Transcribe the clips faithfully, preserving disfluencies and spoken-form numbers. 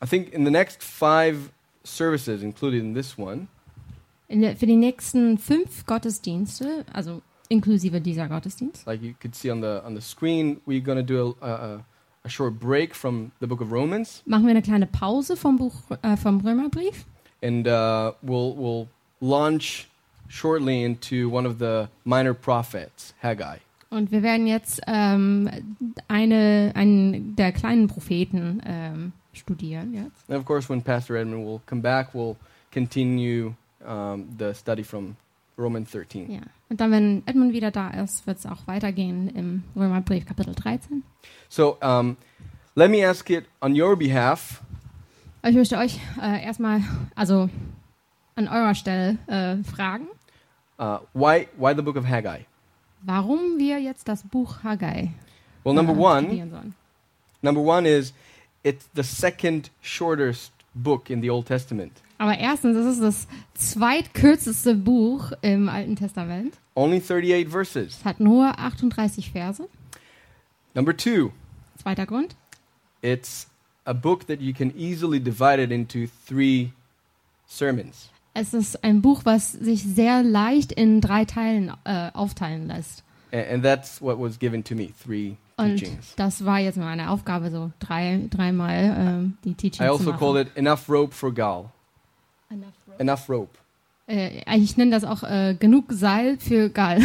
I think in the next five services, included in this one, In der, für die nächsten fünf Gottesdienste, also inklusive dieser Gottesdienst, like you could see on the on the screen, we're going to do a, a, a short break from the book of Romans, machen wir eine kleine Pause vom Buch äh, vom Römerbrief and uh, we'll we'll launch shortly into one of the minor prophets, Haggai. und wir werden jetzt ähm, eine einen der kleinen Propheten ähm, studieren jetzt. And of course, when Pastor Edmund will come back, we'll continue um, the study from Romans thirteen. Ja. Und dann, wenn Edmund wieder da ist, wird es auch weitergehen im Römerbrief Kapitel dreizehn. So um, let me ask it on your behalf. Aber ich möchte euch äh, erstmal, also an eurer Stelle äh, fragen, Uh, why why the book of Haggai? warum wir jetzt das Buch Haggai Well, number äh, one, studieren sollen. number one is it's the second shortest book in the Old Testament. Aber erstens, es ist das zweitkürzeste Buch im Alten Testament. Only thirty-eight verses. Es hat nur achtunddreißig Verse. Number two, Zweiter Grund, it's a book that you can easily divide it into three sermons. es ist ein Buch, was sich sehr leicht in drei Teilen äh, aufteilen lässt. And, and that's what was given to me, three Und teachings. das war jetzt meine Aufgabe, so drei, dreimal ähm, die Teachings I zu also machen. call it Enough Rope for Gal. Enough rope. Enough Rope. Äh, ich nenne das auch äh, genug Seil für Gal.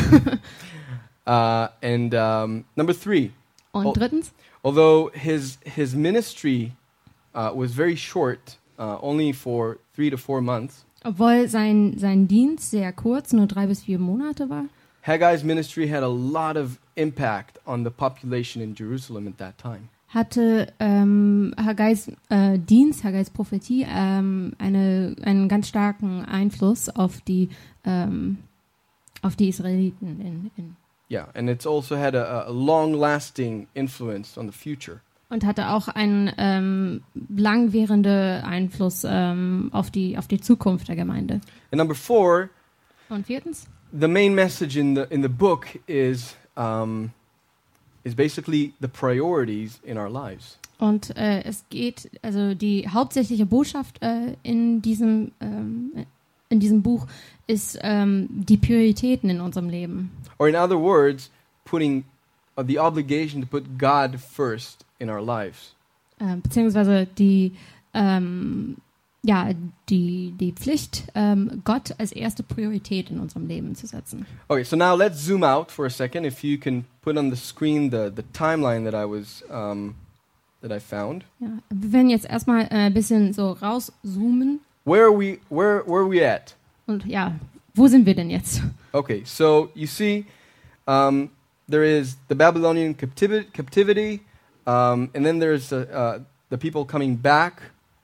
Uh, and um, number three, Und Oh. drittens, although his, his ministry uh, was very short, uh, only for three to four months, obwohl sein, sein Dienst sehr kurz, nur drei bis vier Monate war, Haggai's ministry had a lot of impact on the population in Jerusalem at that time. hatte ähm, Haggais äh, Dienst, Haggais Prophetie ähm, eine, einen ganz starken Einfluss auf die, ähm, auf die Israeliten. In, in, Yeah, and it's also had a, a long-lasting influence on the future. und hatte auch einen ähm, langwährenden Einfluss ähm, auf, die, auf die Zukunft der Gemeinde. And number four, Und viertens, the main message in the in the book is um, is basically the priorities in our lives. und äh, es geht, also die hauptsächliche Botschaft äh, in diesem ähm, in diesem Buch ist ähm, die Prioritäten in unserem Leben. Or in other words, putting uh, the obligation to put God first in our lives. Äh, beziehungsweise die, ähm, ja, die, die Pflicht, ähm, Gott als erste Priorität in unserem Leben zu setzen. Okay, so now let's zoom out for a second. If you can put on the screen the, the timeline that I was um, that I found. Ja, wir werden jetzt erstmal äh, ein bisschen so rauszoomen Where are we? Where where are we at? und ja, wo sind wir denn jetzt? Okay, so you see, um, there is the Babylonian captivity, captivity um, and then there's uh, uh, the people coming back,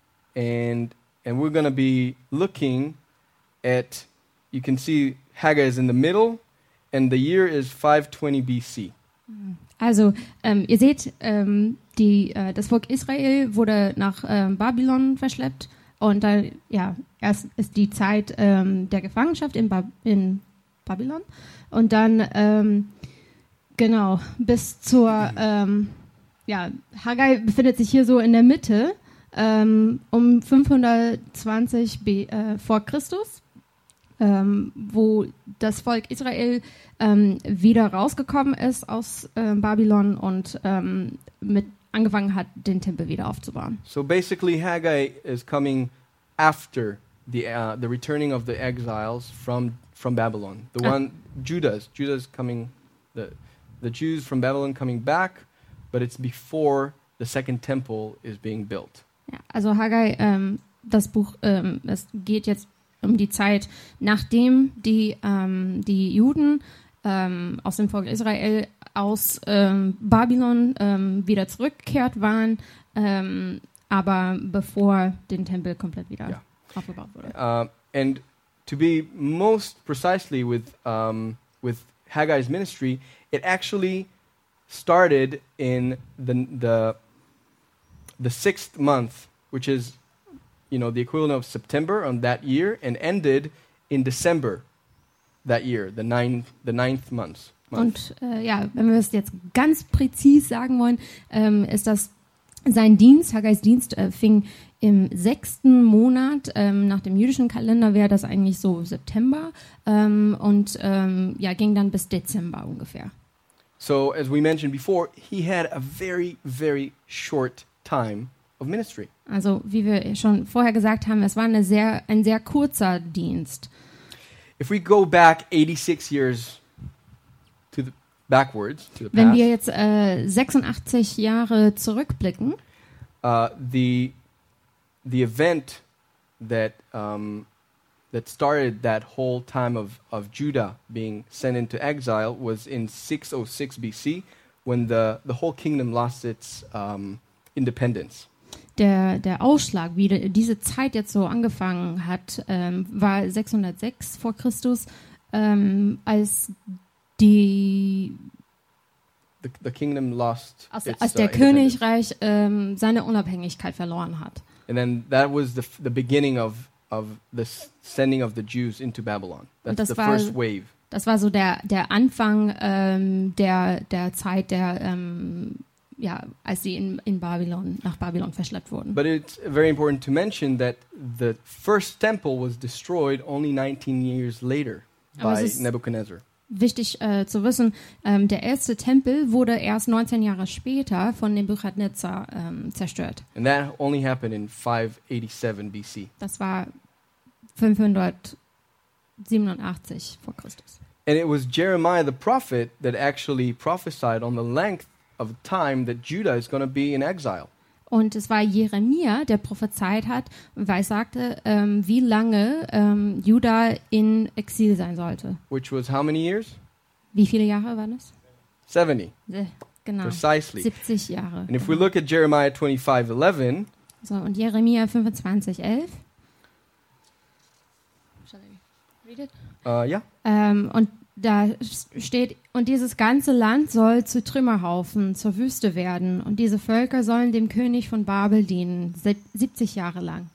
and and we're going to be looking at. You can see Haggai is in the middle, and the year is five twenty B C. Also, ähm, ihr seht, ähm, die, äh, das Volk Israel wurde nach ähm, Babylon verschleppt und da, ja, erst ist die Zeit ähm, der Gefangenschaft in, ba- in Babylon und dann, ähm, genau, bis zur, ähm, ja, Haggai befindet sich hier so in der Mitte, ähm, um fünfhundertzwanzig B, äh, vor Christus. Ähm, wo das Volk Israel ähm, wieder rausgekommen ist aus äh, Babylon und ähm, mit angefangen hat, den Tempel wieder aufzubauen. So basically, Haggai is coming after the uh, the returning of the exiles from from Babylon. The Ah. one Judah's Judah's coming, the the Jews from Babylon coming back, but it's before the second temple is being built. Ja, also Haggai, ähm, das Buch, ähm, es geht jetzt um die Zeit, nachdem die, ähm, die Juden ähm, aus dem Volk Israel aus ähm, Babylon ähm, wieder zurückgekehrt waren, ähm, aber bevor den Tempel komplett wieder Ja. aufgebaut wurde. Uh, and to be most precisely with um, with Haggai's ministry, it actually started in the the the sixth month, which is, you know, the equivalent of September on that year, and ended in December that year, the ninth the ninth month. month. Und äh, ja, wenn wir es jetzt ganz präzis sagen wollen, ähm, ist das sein Dienst, Haggais Dienst, äh, fing im sechsten Monat, ähm, nach dem jüdischen Kalender wäre das eigentlich so September, ähm, und ähm, ja, ging dann bis Dezember ungefähr. So, as we mentioned before, he had a very, very short time of ministry. Also, wie wir schon vorher gesagt haben, es war eine sehr, ein sehr kurzer Dienst. If we go back eighty-six years to the backwards to the Wenn past, wir jetzt äh, sechsundachtzig Jahre zurückblicken, uh, the the event that um, that started that whole time of, of Judah being sent into exile was in six oh six B C, when the, the whole kingdom lost its um, independence. der, der Ausschlag, wie de, diese Zeit jetzt so angefangen hat, ähm, war sechshundertsechs vor Christus, ähm, als die The, the kingdom lost als, its als uh, der independence. Königreich ähm, seine Unabhängigkeit verloren hat. And then that was the, f- the beginning of, of the s- sending of the Jews into Babylon. Und That's das the war- first wave. Das war so der, der Anfang ähm, der, der Zeit, der, ähm, ja, als sie in, in Babylon, nach Babylon verschleppt wurden. But it's very important to mention that the first temple was destroyed only nineteen years later Aber es by ist- Nebuchadnezzar. Wichtig äh, zu wissen, ähm, der erste Tempel wurde erst neunzehn Jahre später von Nebukadnezar ähm, zerstört. And that only happened in five eighty-seven B C. Das war fünfhundertsiebenundachtzig vor Christus. And it was Jeremiah the prophet that actually prophesied on the length of time that Judah is going to be in exile. Und es war Jeremia, der prophezeit hat, weil er sagte, ähm, wie lange ähm, Juda in Exil sein sollte. Which was how many years? Wie viele Jahre waren das? seventy, Äh, Genau, precisely. siebzig Jahre. And if we look at Jeremiah twenty-five eleven, So, und Jeremia fünfundzwanzig elf. Shall I read it? uh, yeah, Ähm, und da steht, und dieses ganze Land soll zu Trümmerhaufen, zur Wüste werden. Und diese Völker sollen dem König von Babel dienen, sieb- siebzig Jahre lang.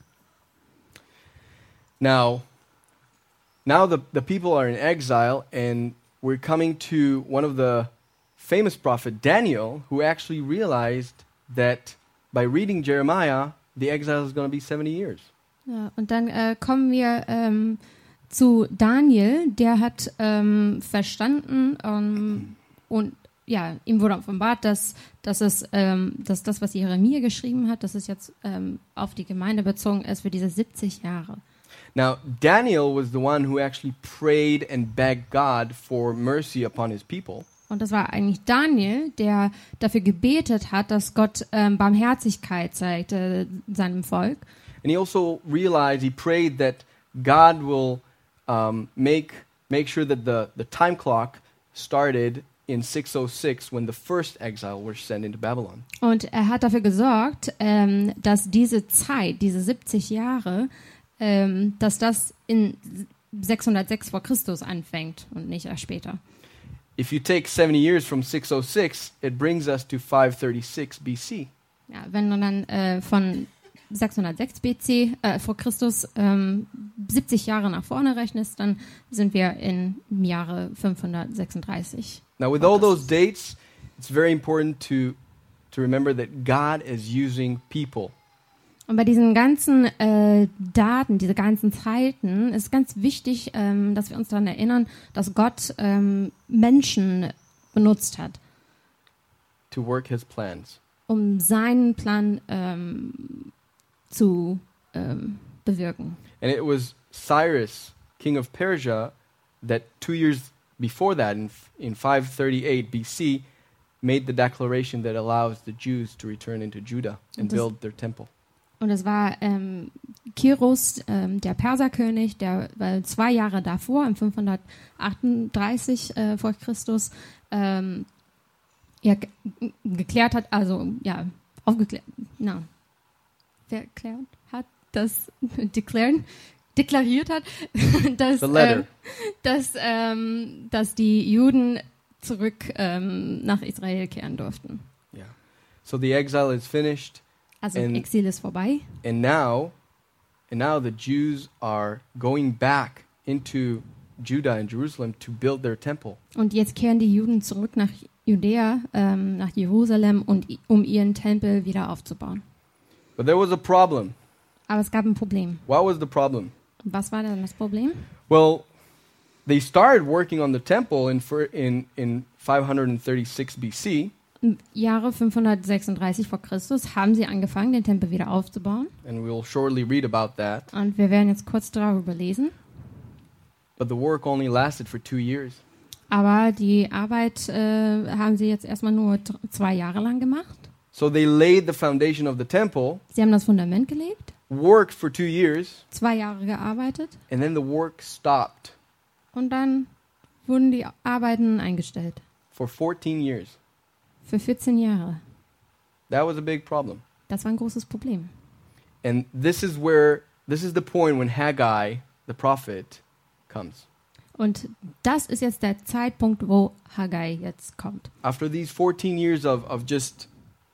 now, now the, the people are in exile, and we're coming to one of the famous prophet Daniel, who actually realized that by reading Jeremiah, the exile is going to be seventy years. Ja, und dann äh, kommen wir ähm, zu Daniel, der hat ähm, verstanden ähm, und ja, ihm wurde offenbart, dass, dass, es, ähm, dass das, was Jeremia geschrieben hat, dass es jetzt ähm, auf die Gemeinde bezogen ist für diese siebzig Jahre. Now, Daniel was the one who actually prayed and begged God for mercy upon his people. Und das war eigentlich Daniel, der dafür gebetet hat, dass Gott ähm, Barmherzigkeit zeigt äh, seinem Volk. And he also realized, he prayed that God will um, make, make sure that the, the time clock started in six oh six when the first exile were sent into Babylon. Und er hat dafür gesorgt, ähm, dass diese Zeit, diese siebzig Jahre, ähm, dass das in sechshundertsechs vor Christus anfängt und nicht erst später. If you take seventy years from six oh six, it brings us to five thirty-six B C. Ja, wenn du dann äh, von sechshundertsechs B C äh, vor Christus ähm, siebzig Jahre nach vorne rechnest, dann sind wir in, im Jahre fünfhundertsechsunddreißig. Now, with all those dates, it's very important to, to remember that God is using people. Und bei diesen ganzen äh, Daten, diese ganzen Zeiten, ist ganz wichtig, ähm, dass wir uns daran erinnern, dass Gott ähm, Menschen benutzt hat, to work his plans. um seinen Plan ähm, zu ähm, bewirken. And it was Cyrus, king of Persia, that two years before that, in, in five thirty-eight B C, made the declaration that allows the Jews to return into Judah and Und das- build their temple. Und es war ähm, Kiros, ähm, der Perserkönig, der äh, zwei Jahre davor, im fünfhundertachtunddreißig äh, vor Christus, ähm, ja, ge geklärt hat, also ja, aufgeklärt, na, verklärt hat, das deklären, deklariert hat, dass, The letter. ähm, dass, ähm, dass die Juden zurück ähm, nach Israel kehren durften. Yeah. So the exile is finished, Also And- Exil ist vorbei. and now, and now the Jews are going back into Judah and Jerusalem to build their temple. Und jetzt kehren die Juden zurück nach Judäa, ähm, nach Jerusalem, und, um ihren Tempel wieder aufzubauen. But there was a problem. Aber es gab ein Problem. What was the problem? Was war denn das Problem? Well, they started working on the temple in fir- in in five thirty-six B C, Im Jahre fünfhundertsechsunddreißig vor Christus haben sie angefangen, den Tempel wieder aufzubauen. and we'll shortly read about that. Und wir werden jetzt kurz darüber lesen. But the work only lasted for two years. Aber die Arbeit äh, haben sie jetzt erstmal nur t- zwei Jahre lang gemacht. So they laid the foundation of the temple, Sie haben das Fundament gelegt, worked for two years, zwei Jahre gearbeitet, and then the work stopped und dann wurden die Arbeiten eingestellt. for fourteen years. Für vierzehn Jahre. That was a big problem. Das war ein großes Problem. And this is where this is the point when Haggai, the prophet, comes. Und das ist jetzt der Zeitpunkt, wo Haggai jetzt kommt. After these fourteen years of, of just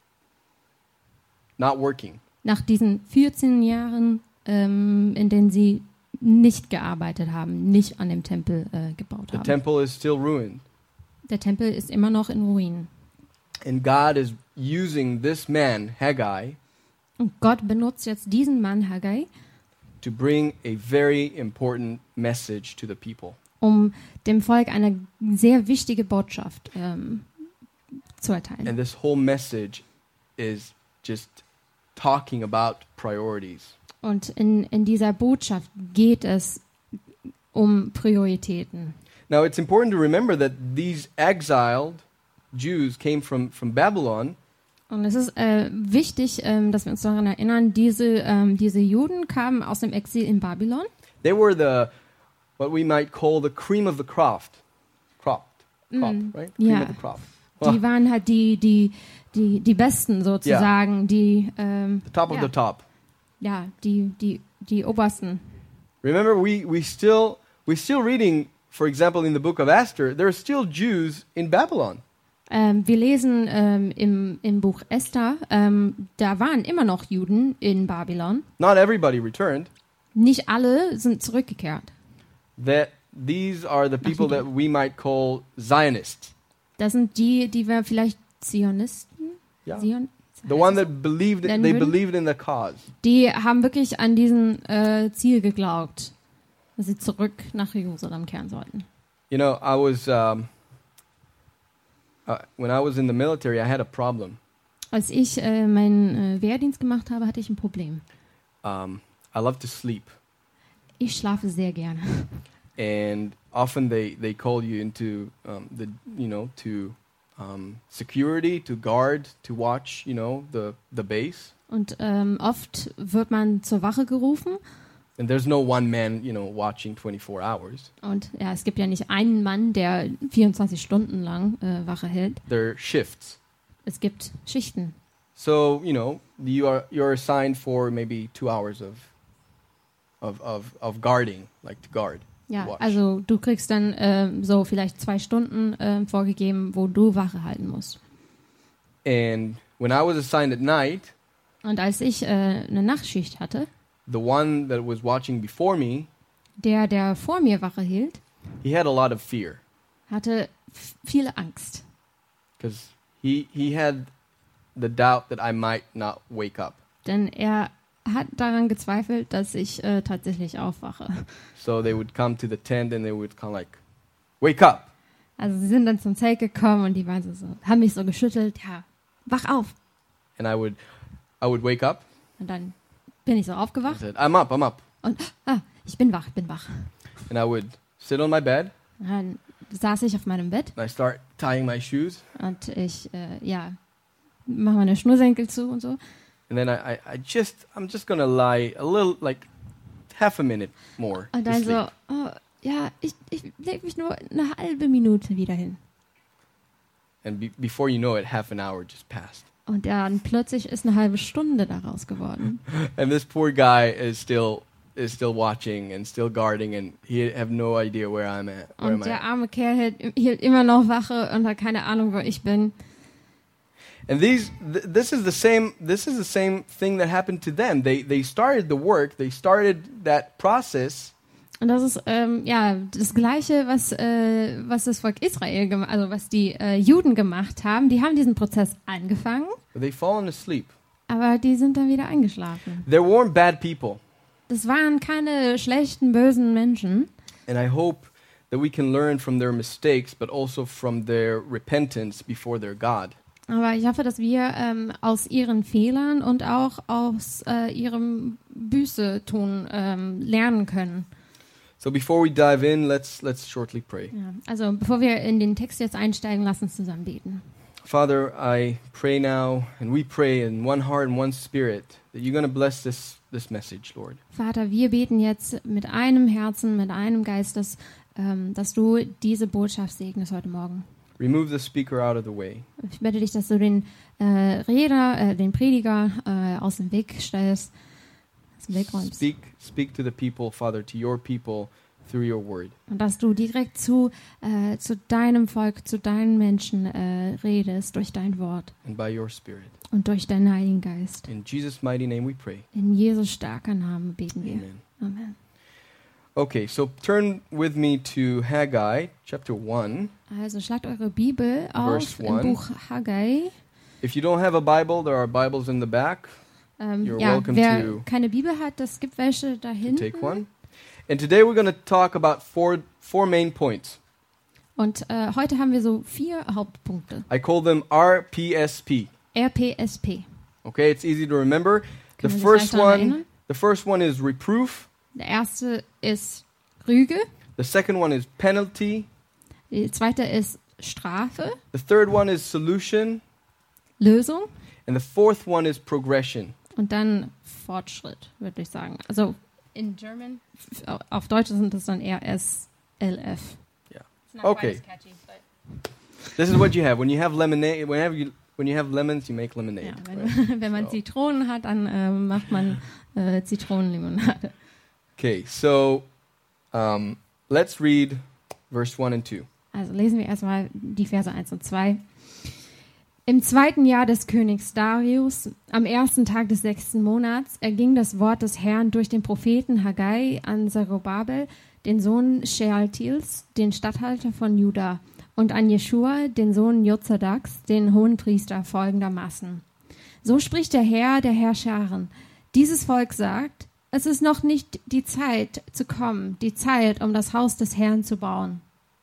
not working, Nach diesen vierzehn Jahren, ähm, in denen sie nicht gearbeitet haben, nicht an dem Tempel äh, gebaut the haben. temple is still ruined. Der Tempel ist immer noch in Ruinen. And God is using this man, Haggai, Und Gott benutzt jetzt diesen Mann Haggai, to bring a very important message to the people. um dem Volk eine sehr wichtige Botschaft ähm, zu erteilen. And this whole message is just talking about priorities. Und in, in dieser Botschaft geht es um Prioritäten. Now, it's important to remember that these exiled Jews came from, from Babylon, Und es ist äh, wichtig, ähm, dass wir uns daran erinnern, diese, ähm, diese Juden kamen aus dem Exil in Babylon. they were the, what we might call the cream of the crop. Cropped, crop, Mm, right? Cream yeah. of the crop. Die waren halt die, die, die, die Besten sozusagen, die, ähm, The top of ja, the top. ja, die, die, die Obersten. Remember, we, we still, we're still reading, for example, in the book of Esther, there are still Jews in Babylon. Ähm, wir lesen ähm, im, im Buch Esther, ähm, da waren immer noch Juden in Babylon. Not everybody returned. Nicht alle sind zurückgekehrt. That these are the people that we might call Zionists. Das sind die, die wir vielleicht Zionisten, Yeah. Zion, The one that believed, Nennen they würden? believed in the cause. die haben wirklich an diesen äh, Ziel geglaubt, dass sie zurück nach Jerusalem kehren sollten. You know, I was, um, uh, when I was in the military, I had a problem. Als ich äh, meinen äh, Wehrdienst gemacht habe, hatte ich ein Problem. Um, I love to sleep. Ich schlafe sehr gerne. And often they, they call you into um, the, you know, to um, security, to guard, to watch, you know, the, the base. Und ähm, oft wird man zur Wache gerufen. And there's no one man, you know, watching twenty-four hours. Und ja, es gibt ja nicht einen Mann, der vierundzwanzig Stunden lang äh, Wache hält. There are shifts. Es gibt Schichten. So, you know, you are, you're assigned for maybe two hours of, of, of, of guarding, like to guard. Ja, Watch. also du kriegst dann ähm, so vielleicht zwei Stunden ähm, vorgegeben, wo du Wache halten musst. And when I was assigned at night, Und als ich äh, eine Nachtschicht hatte, the one that was watching before me, der, der vor mir Wache hielt, he had a lot of fear hatte f- viel Angst. because he, he had the doubt that I might not wake up. Denn er hat daran gezweifelt, dass ich äh, tatsächlich aufwache. So they would come to the tent and they would kind of like, wake up. Also sie sind dann zum Zelt gekommen und die waren so, so, haben mich so geschüttelt, ja, wach auf. And I would, I would wake up. Und dann bin ich so I aufgewacht said, I'm up, I'm up. und, ah, ich bin wach, ich bin wach. And I would sit on my bed Und dann saß ich auf meinem Bett and I start tying my shoes. und ich, äh, ja, mache meine Schnürsenkel zu und so. And then I, I, I just, I'm just going to lie a little, like half a minute more. Und to dann sleep. so, oh, ja, ich, ich lege mich nur eine halbe Minute wieder hin. And be, before you know it, half an hour just passed. Und dann plötzlich ist eine halbe Stunde daraus geworden. And this poor guy is still is still watching and still guarding, and he have no idea where I'm at. Where am Und I der at. arme Kerl hielt, hielt immer noch Wache und hat keine Ahnung, wo ich bin. And these, th- this is the same. This is the same thing that happened to them. They they started the work. They started that process, Und das ist ähm, ja das Gleiche, was, äh, was das Volk Israel, gem- also was die äh, Juden gemacht haben. Die haben diesen Prozess angefangen, but they've fallen asleep. aber die sind dann wieder eingeschlafen. There weren't bad people, Das waren keine schlechten, bösen Menschen. and I hope that we can learn from their mistakes, but also from their repentance before their God. Aber ich hoffe, dass wir ähm, aus ihren Fehlern und auch aus äh, ihrem Büßetun ähm, lernen können. So before we dive in, let's let's shortly pray. Ja, also bevor wir in den Text jetzt einsteigen, lass uns zusammen beten. Father, I pray now, and we pray in one heart and one spirit, that you're going to bless this this message, Lord. Vater, wir beten jetzt mit einem Herzen, mit einem Geist, dass, ähm, dass du diese Botschaft segnest heute Morgen. Remove the speaker out of the way. Ich bitte dich, dass du den äh, Redner, äh, den Prediger äh, aus dem Weg stellst, aus dem Weg räumst. Speak speak to the people, Father, to your people through your word. Und dass du direkt zu, äh, zu deinem Volk, zu deinen Menschen äh, redest durch dein Wort And by your spirit. und durch deinen Heiligen Geist. In Jesus' mighty name we pray. In Jesus starker Namen beten wir. Amen. Amen. Okay, so turn with me to Haggai chapter one. Also schlagt eure Bibel auf Verse im one. Buch Haggai. If you don't have a Bible, there are Bibles in the back. Ähm, You're ja, welcome wer to- keine Bibel hat, es gibt welche da To hinten. take one. And today we're going to talk about four four main points. Und äh, heute haben wir so vier Hauptpunkte. I call them R P S P. R P S P. Okay, it's easy to remember. The Kann man sich first leicht daran one, erinnern? the first one is reproof. Der erste ist Rüge, The second one is penalty. die zweite ist Strafe, The third one is solution, Lösung and the fourth one is progression. und dann Fortschritt, würde ich sagen. Also in German, f- auf Deutsch sind das dann eher S L F. Yeah. It's not Okay. quite as catchy, but- This is what you have when you have lemonade. Whenever you when you have lemons, you make lemonade. Ja, right? wenn, wenn man So. Zitronen hat, dann äh, macht man äh, Zitronenlimonade. Okay, so um, let's read verse one and two. Also lesen wir erstmal die Verse eins und zwei. Im zweiten Jahr des Königs Darius, am ersten Tag des sechsten Monats, erging das Wort des Herrn durch den Propheten Haggai an Zerubabel, den Sohn Shealtiels, den Statthalter von Juda, und an Jeschua, den Sohn Jozadaks, den Hohenpriester, folgendermaßen. So spricht der Herr, der Herrscharen. Dieses Volk sagt, es ist noch nicht die Zeit zu kommen, die Zeit, um das Haus des Herrn zu bauen.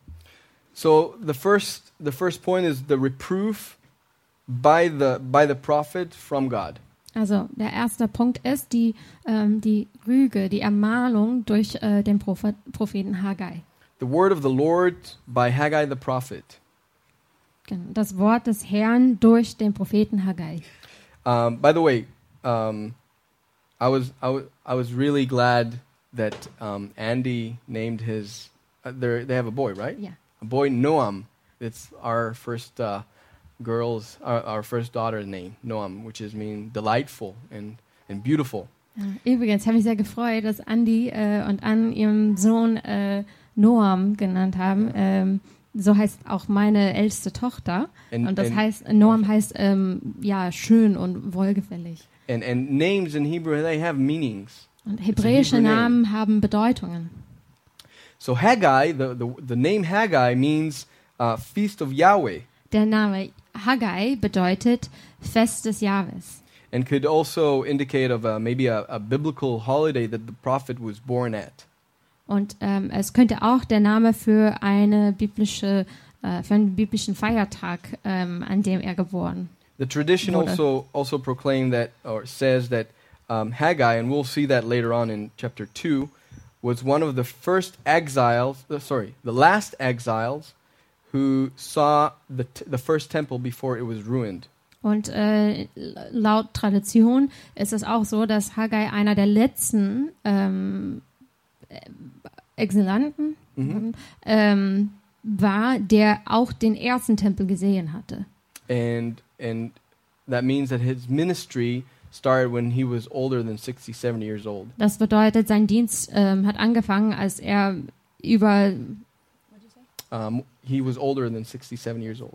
So the first the first point is the reproof by the by the prophet from God. Also der erste Punkt ist die, ähm, die Rüge, die Ermahnung durch äh, den Prophet, Propheten Haggai. The word of the Lord by Haggai the prophet. Genau, das Wort des Herrn durch den Propheten Haggai. Um, by the way, um, I was I was I was really glad that um, Andy named his. Uh, they they have a boy, right? Ja. A boy, Noam. It's our first uh, girl's our, our first daughter's name, Noam, which is mean delightful and and beautiful. Ja, übrigens habe ich sehr gefreut, dass Andi äh, und Ann ihren Sohn äh, Noam genannt haben. Ähm, so heißt auch meine älteste Tochter. And Und das and, heißt, Noam heißt ähm, ja schön und wohlgefällig. and and names in Hebrew, they have meanings. Und hebräische Hebrew name. Namen haben Bedeutungen. So Haggai, the the, the name Haggai means uh, feast of Yahweh, Der Name Haggai bedeutet Fest des Jahres. and could also indicate of a, maybe a, a biblical holiday that the prophet was born at. Und ähm, es könnte auch der Name für eine biblische, äh, für einen biblischen Feiertag, ähm, an dem er geboren. The tradition Wurde. also also proclaimed that or says that um, Haggai, and we'll see that later on in chapter two, was one of the first exiles. Uh, sorry, the last exiles who saw the t- the first temple before it was ruined. Und äh, laut Tradition ist es auch so, dass Haggai einer der letzten ähm, äh, Exilanten Mhm. ähm, war, der auch den ersten Tempel gesehen hatte. And and that means that his ministry started when he was older than sixty, seventy years old. Das bedeutet, sein Dienst ähm, hat angefangen, als er über Um, he was older than sixty, seventy years old.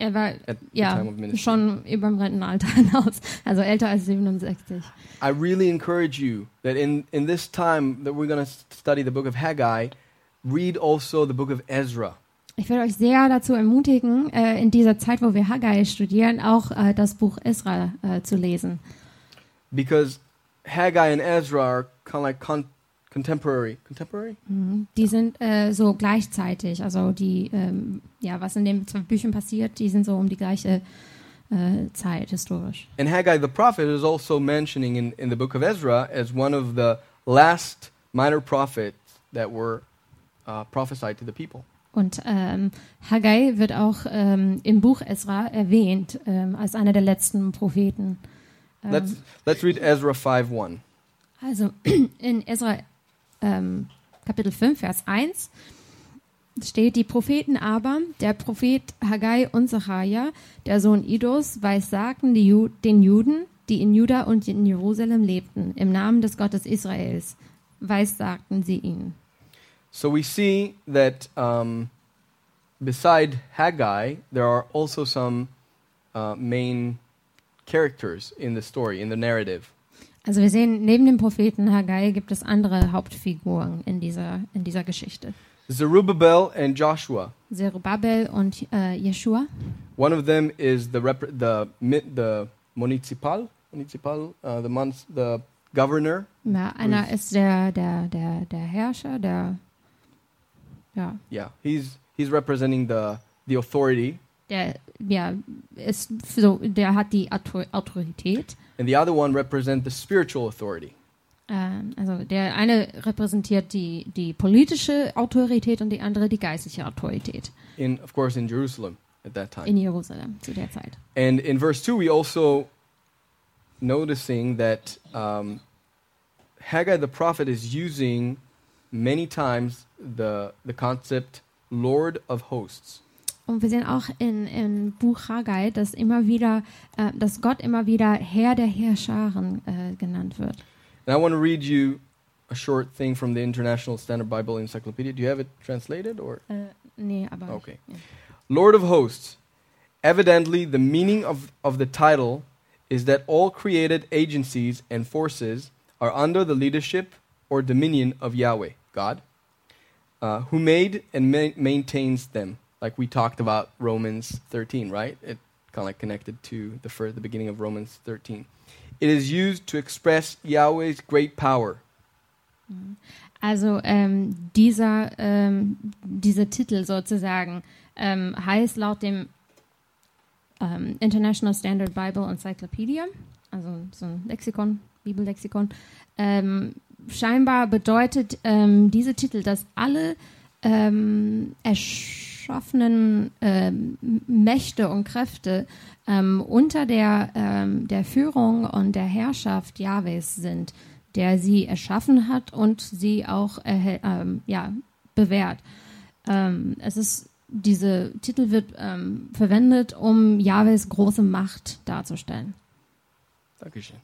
Er war at the ja time of ministry. schon über dem Rentenalter hinaus, also älter als siebenundsechzig. I really encourage you that in, in this time that we're going to study the book of Haggai, read also the book of Ezra. Ich will euch sehr dazu ermutigen, äh, in dieser Zeit, wo wir Haggai studieren, auch äh, das Buch Esra äh, zu lesen. Because Haggai and Ezra are kind of like con- contemporary. Contemporary? Mhm. Die sind äh, so gleichzeitig, also die, ähm, ja, was in den zwei Büchern passiert, die sind so um die gleiche äh, Zeit historisch. And Haggai the prophet is also mentioning in, in the book of Ezra as one of the last minor prophets that were uh, prophesied to the people. Und ähm, Haggai wird auch ähm, im Buch Esra erwähnt ähm, als einer der letzten Propheten. Ähm, Let's, let's read Ezra five one. Also in Esra ähm, Kapitel fünf, Vers eins steht, die Propheten aber, der Prophet Haggai und Sacharja, der Sohn Iddos, weissagten die Ju- den Juden, die in Juda und in Jerusalem lebten, im Namen des Gottes Israels, weissagten sie ihnen. So we see that um, beside Haggai, there are also some uh, main characters in the story, in the narrative. Also wir sehen, neben dem Propheten Haggai gibt es andere Hauptfiguren in dieser, in dieser Geschichte. Zerubbabel and Joshua. Zerubbabel und äh, Jeschua. One of them is the rep- the mi- the municipal, municipal, uh, the mon- the governor. Ja, einer ist der, der, der, der Herrscher, der, ja, Yeah, he's he's representing the the authority, der, ja, ist so, der hat die Autor- Autorität. and the other one represents the spiritual authority. Ähm, also der eine repräsentiert die, die politische Autorität und die andere die geistliche Autorität In of course in Jerusalem at that time. in Jerusalem zu der Zeit. And in verse two, we also noticing that um, Haggai the prophet is using many times the the concept Lord of Hosts. Und wir sehen auch in, in Buch Haggai, dass immer wieder, äh, dass Gott immer wieder Herr der Herrscharen äh, genannt wird. And I want to read you a short thing from the International Standard Bible Encyclopedia. Do you have it translated or? Äh, nee, aber Okay. ja. Lord of Hosts. Evidently, the meaning of, of the title is that all created agencies and forces are under the leadership or dominion of Yahweh, God, uh, who made and ma- maintains them. Like we talked about Romans thirteen, right? It kind of like connected to the first, the beginning of Romans thirteen. It is used to express Yahweh's great power. Also ähm, dieser, ähm, dieser Titel sozusagen ähm, heißt laut dem ähm, International Standard Bible Encyclopedia, also so ein Lexikon, Bibellexikon, ähm, scheinbar bedeutet ähm, dieser Titel, dass alle ähm, erschaffenen ähm, Mächte und Kräfte ähm, unter der, ähm, der Führung und der Herrschaft Jahwes sind, der sie erschaffen hat und sie auch erhält, ähm, ja, bewährt. Ähm, es ist, diese Titel wird ähm, verwendet, um Jahwes große Macht darzustellen. Dankeschön.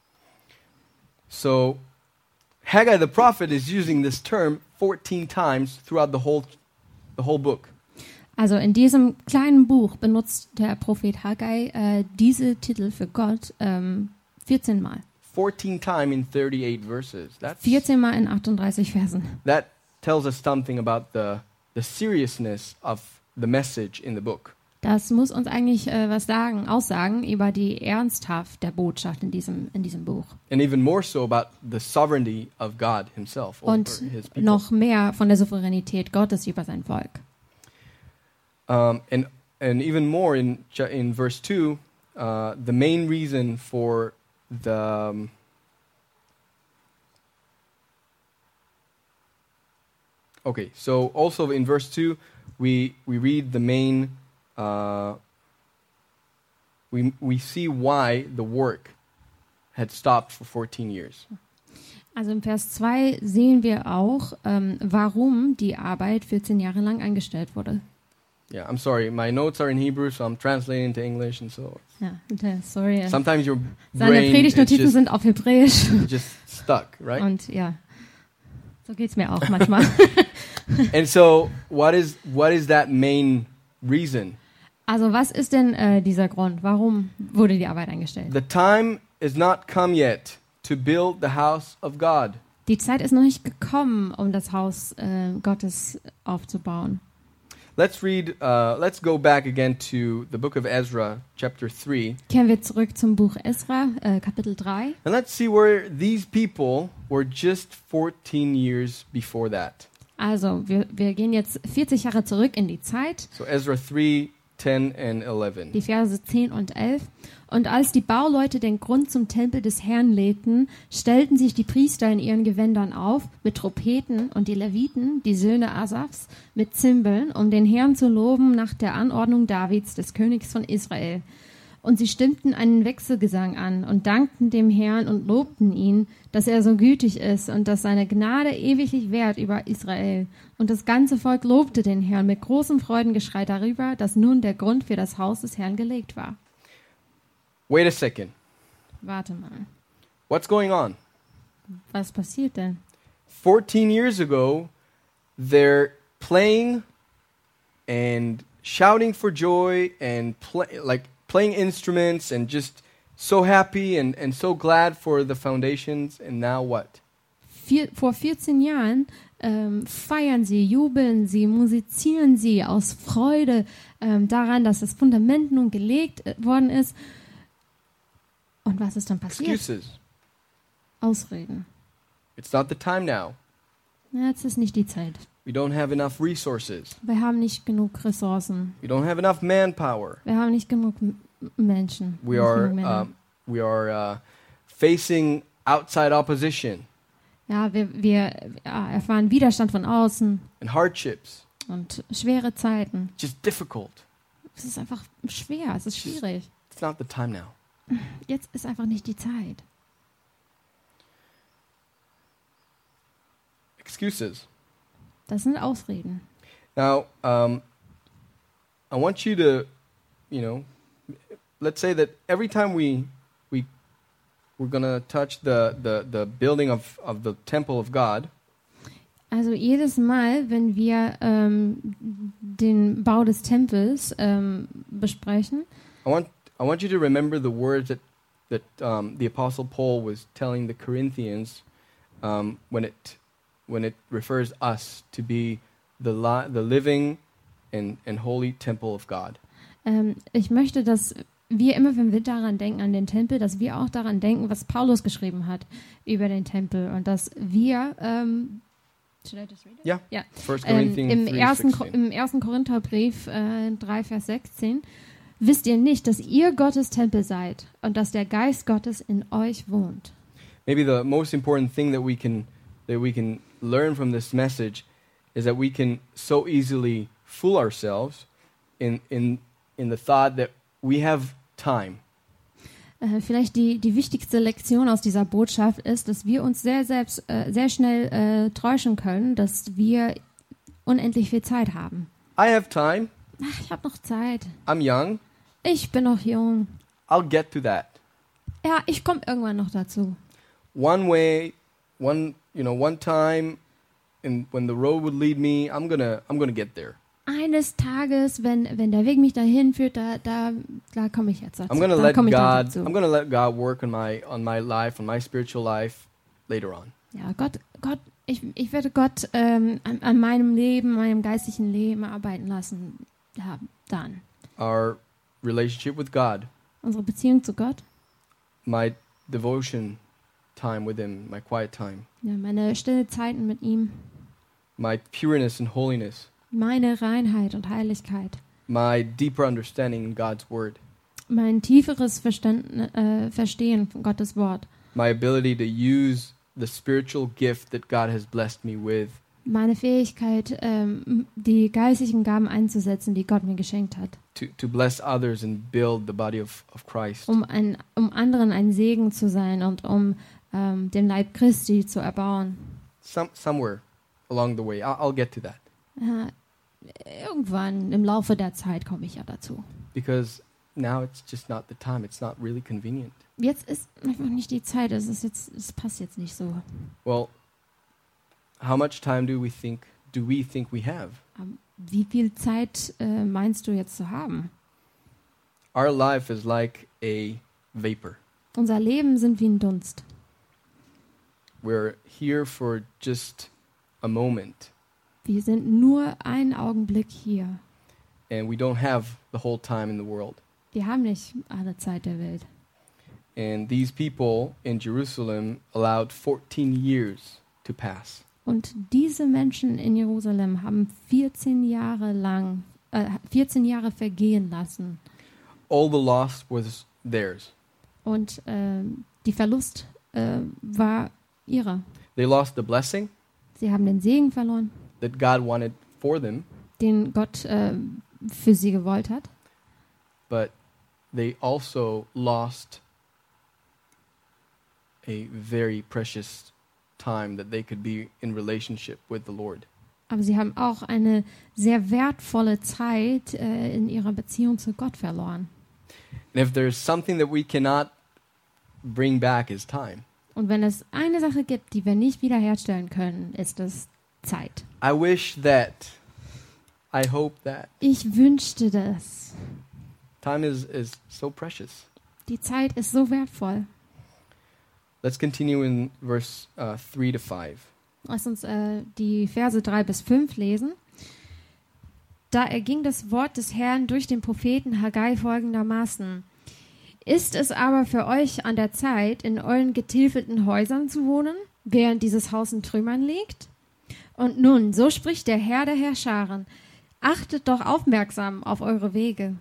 So, Haggai the prophet is using this term fourteen times throughout the whole, the whole book. Also in diesem kleinen Buch benutzt der Prophet Haggai äh, diese Titel für Gott ähm, vierzehn Mal. fourteen times in thirty-eight verses. That's, vierzehn Mal in achtunddreißig Versen. that tells us something about the, the seriousness of the message in the book. Das muss uns eigentlich äh, was sagen, aussagen über die Ernsthaft der Botschaft in diesem, in diesem Buch. And even more so about the sovereignty of God himself over Und his people. noch mehr von der Souveränität Gottes über sein Volk. Um, and, and even more in, cha- in verse two, uh, the main reason for the... Um, okay, so also in verse two, we, we read the main... Uh, we, we see why the work had stopped for fourteen years. Also im Vers zwei sehen wir auch, ähm, warum die Arbeit vierzehn Jahre lang eingestellt wurde. Yeah, I'm sorry, my notes are in Hebrew, so I'm translating into English, and so Ja, äh, sorry. äh, sometimes your Seine brain is Predigtnotizen just, sind auf Hebräisch. just stuck, right? Und ja, so geht's mir auch manchmal. And so, what is what is that main reason? Also was ist denn äh, dieser Grund? Warum wurde die Arbeit eingestellt? The time is not come yet to build the house of God. Die Zeit ist noch nicht gekommen, um das Haus äh, Gottes aufzubauen. Let's read, uh, let's go back again to the book of Ezra, chapter three. Kehren wir zurück zum Buch Esra, äh, Kapitel drei. And let's see where these people were just fourteen years before that. Also, wir, wir gehen jetzt vierzig Jahre zurück in die Zeit, So Ezra three, ten and eleven. die Verse zehn und elf. Und als die Bauleute den Grund zum Tempel des Herrn legten, stellten sich die Priester in ihren Gewändern auf, mit Trompeten, und die Leviten, die Söhne Asafs, mit Zimbeln, um den Herrn zu loben nach der Anordnung Davids, des Königs von Israel. Und sie stimmten einen Wechselgesang an und dankten dem Herrn und lobten ihn, dass er so gütig ist und dass seine Gnade ewiglich währt über Israel. Und das ganze Volk lobte den Herrn mit großem Freudengeschrei darüber, dass nun der Grund für das Haus des Herrn gelegt war. Wait a second. Warte mal, What's going on? was passiert denn? fourteen years ago, they're playing and shouting for joy and play, like playing instruments and just so happy and, and so glad for the foundations. And now what? Vier, vor vierzehn Jahren ähm, feiern sie, jubeln sie, musizieren sie aus Freude ähm, daran, dass das Fundament nun gelegt äh, worden ist. Und was ist dann passiert? Excuses. Ausreden. It's not the time now. Ja, jetzt ist nicht die Zeit. We don't have enough resources. Wir haben nicht genug Ressourcen. We don't have enough manpower. Wir haben nicht genug M- Menschen. We nicht are genug Männer. um, we are uh, facing outside opposition Ja, wir, wir ja, erfahren Widerstand von außen and hardships. und schwere Zeiten. Just difficult. Es ist einfach schwer, es ist schwierig. It's not the time now. Jetzt ist einfach nicht die Zeit. Excuses. Das sind Ausreden. Now, um, I want you to, you know, let's say that every time we we we're gonna touch the the, the building of, of the temple of God, Also jedes Mal, wenn wir ähm, den Bau des Tempels ähm, besprechen, I want I want you to remember the words that that um, the Apostle Paul was telling the Corinthians um, when it when it refers us to be the li- the living and and holy temple of God. ähm, ich möchte, dass wir immer, wenn wir daran denken, an den Tempel, dass wir auch daran denken, was Paulus geschrieben hat über den Tempel und dass wir ähm, should I just read it? Yeah. Ja. First Ähm, Corinthians im, three ersten, sixteen. Im ersten Korintherbrief äh, drei, Vers sechzehn, wisst ihr nicht, dass ihr Gottes Tempel seid und dass der Geist Gottes in euch wohnt. Maybe the most important thing that we can that we can learn from this message is that we can so easily fool ourselves in in in the thought that we have time. Äh, vielleicht die, die wichtigste Lektion aus dieser Botschaft ist, dass wir uns sehr, selbst, äh, sehr schnell äh, täuschen können, dass wir unendlich viel Zeit haben. I have time. Ach, ich habe noch Zeit. I'm young. Ich bin noch jung. I'll get to that. Ja, ich komme irgendwann noch dazu. One way, one, you know, one time and when the road would lead me, I'm going to I'm going to get there. Eines Tages, wenn, wenn der Weg mich dahin führt, da, da, da komme ich jetzt dazu. I'm going to Da let komme ich dann God dazu. I'm going to let God work on my on my life, on my spiritual life later on. Ja, Gott, Gott, ich, ich werde Gott ähm, an, an meinem Leben, meinem geistlichen Leben arbeiten lassen. Ja, dann. Our relationship with God, Unsere Beziehung zu Gott, my devotion time with him, my quiet time, ja, meine stille Zeiten mit ihm, my pureness and holiness, meine Reinheit und Heiligkeit, my deeper understanding in God's word, mein tieferes Verständ, äh, Verstehen von Gottes Wort, my ability to use the spiritual gift that God has blessed me with meine Fähigkeit, ähm, die geistlichen Gaben einzusetzen, die Gott mir geschenkt hat, to, to bless others and build the body of, of Christ. um, ein, um anderen ein Segen zu sein und um ähm, den Leib Christi zu erbauen. Some, somewhere along the way. I'll, I'll get to that. Ja, irgendwann im Laufe der Zeit komme ich ja dazu. Because now it's just not the time. It's not really convenient. Jetzt ist einfach nicht die Zeit. Es ist jetzt, es passt jetzt nicht so. Well, how much time do we think do we think we have? Aber wie viel Zeit äh, meinst du jetzt zu haben? our life is like a vapor. Unser Leben sind wie ein Dunst. We're here for just a moment, Wir sind nur einen Augenblick hier. and we don't have the whole time in the world. Wir haben nicht alle Zeit der Welt. And these people in Jerusalem allowed fourteen years to pass. Und diese Menschen in Jerusalem haben vierzehn Jahre lang, äh, vierzehn Jahre vergehen lassen. All the loss was theirs. Und äh, die Verlust äh, war ihrer. They lost the blessing Sie haben den Segen verloren, that God wanted for them, den Gott äh, für sie gewollt hat. but they also lost a very precious time that they could be in relationship with the Lord. Aber sie haben auch eine sehr wertvolle Zeit äh, in ihrer Beziehung zu Gott verloren. And if there's something that we cannot bring back is time. Und wenn es eine Sache gibt, die wir nicht wiederherstellen können, ist es Zeit. I wish that, I hope that. Ich wünschte das. Time is, is so precious. Die Zeit ist so wertvoll. Let's continue in verse uh, three to five. Lass uns äh, die Verse drei bis fünf lesen. Da erging das Wort des Herrn durch den Propheten Haggai folgendermaßen. Ist es aber für euch an der Zeit, in euren getäfelten Häusern zu wohnen, während dieses Haus in Trümmern liegt? Und nun, so spricht der Herr der Herrscharen, achtet doch aufmerksam auf eure Wege.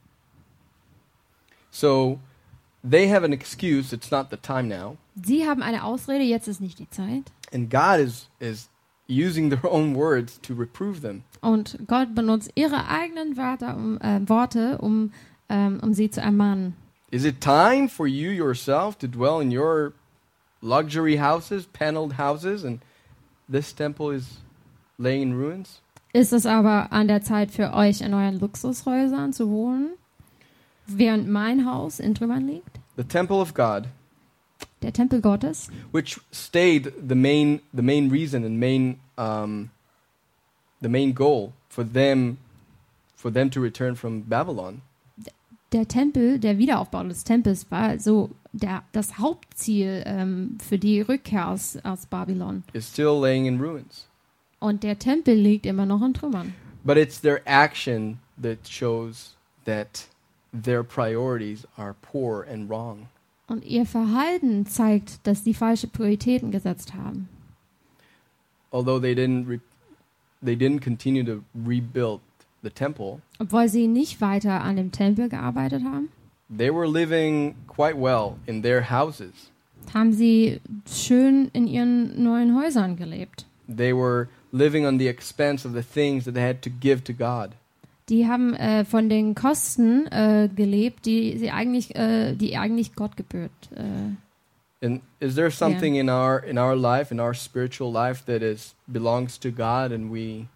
So they have an excuse, it's not the time now. Sie haben eine Ausrede, jetzt ist nicht die Zeit. And God is, is using their own words to reprove them. Und Gott benutzt ihre eigenen Wörter, um, äh, Worte, um, ähm, um sie zu ermahnen. Is it time for you yourself to dwell in your luxury houses, paneled houses, and this temple is laying in ruins? Ist es aber an der Zeit für euch, in euren Luxushäusern zu wohnen, während mein Haus in Trümmern liegt? The temple of God, Der Tempel Gottes, which stayed the main, the main reason and main, um, the main goal for them, for them to return from Babylon. der Tempel, der Wiederaufbau des Tempels war so der, das Hauptziel ähm, für die Rückkehr aus, aus Babylon. Is still laying in ruins. Und der Tempel liegt immer noch in Trümmern. But it's their action that shows that their priorities are poor and wrong. Und ihr Verhalten zeigt, dass sie falsche Prioritäten gesetzt haben. Although they didn't re- they didn't continue to rebuild the temple, Obwohl sie nicht weiter an dem Tempel gearbeitet haben, they were living quite well in their houses. haben sie schön in ihren neuen Häusern gelebt. They were living on the expense of the things that they had to give to God. Die haben äh, von den Kosten äh, gelebt, die sie eigentlich, äh, die eigentlich Gott gebührt. Äh, And is there something in our in our life, in our spiritual life, that is belongs to God, and we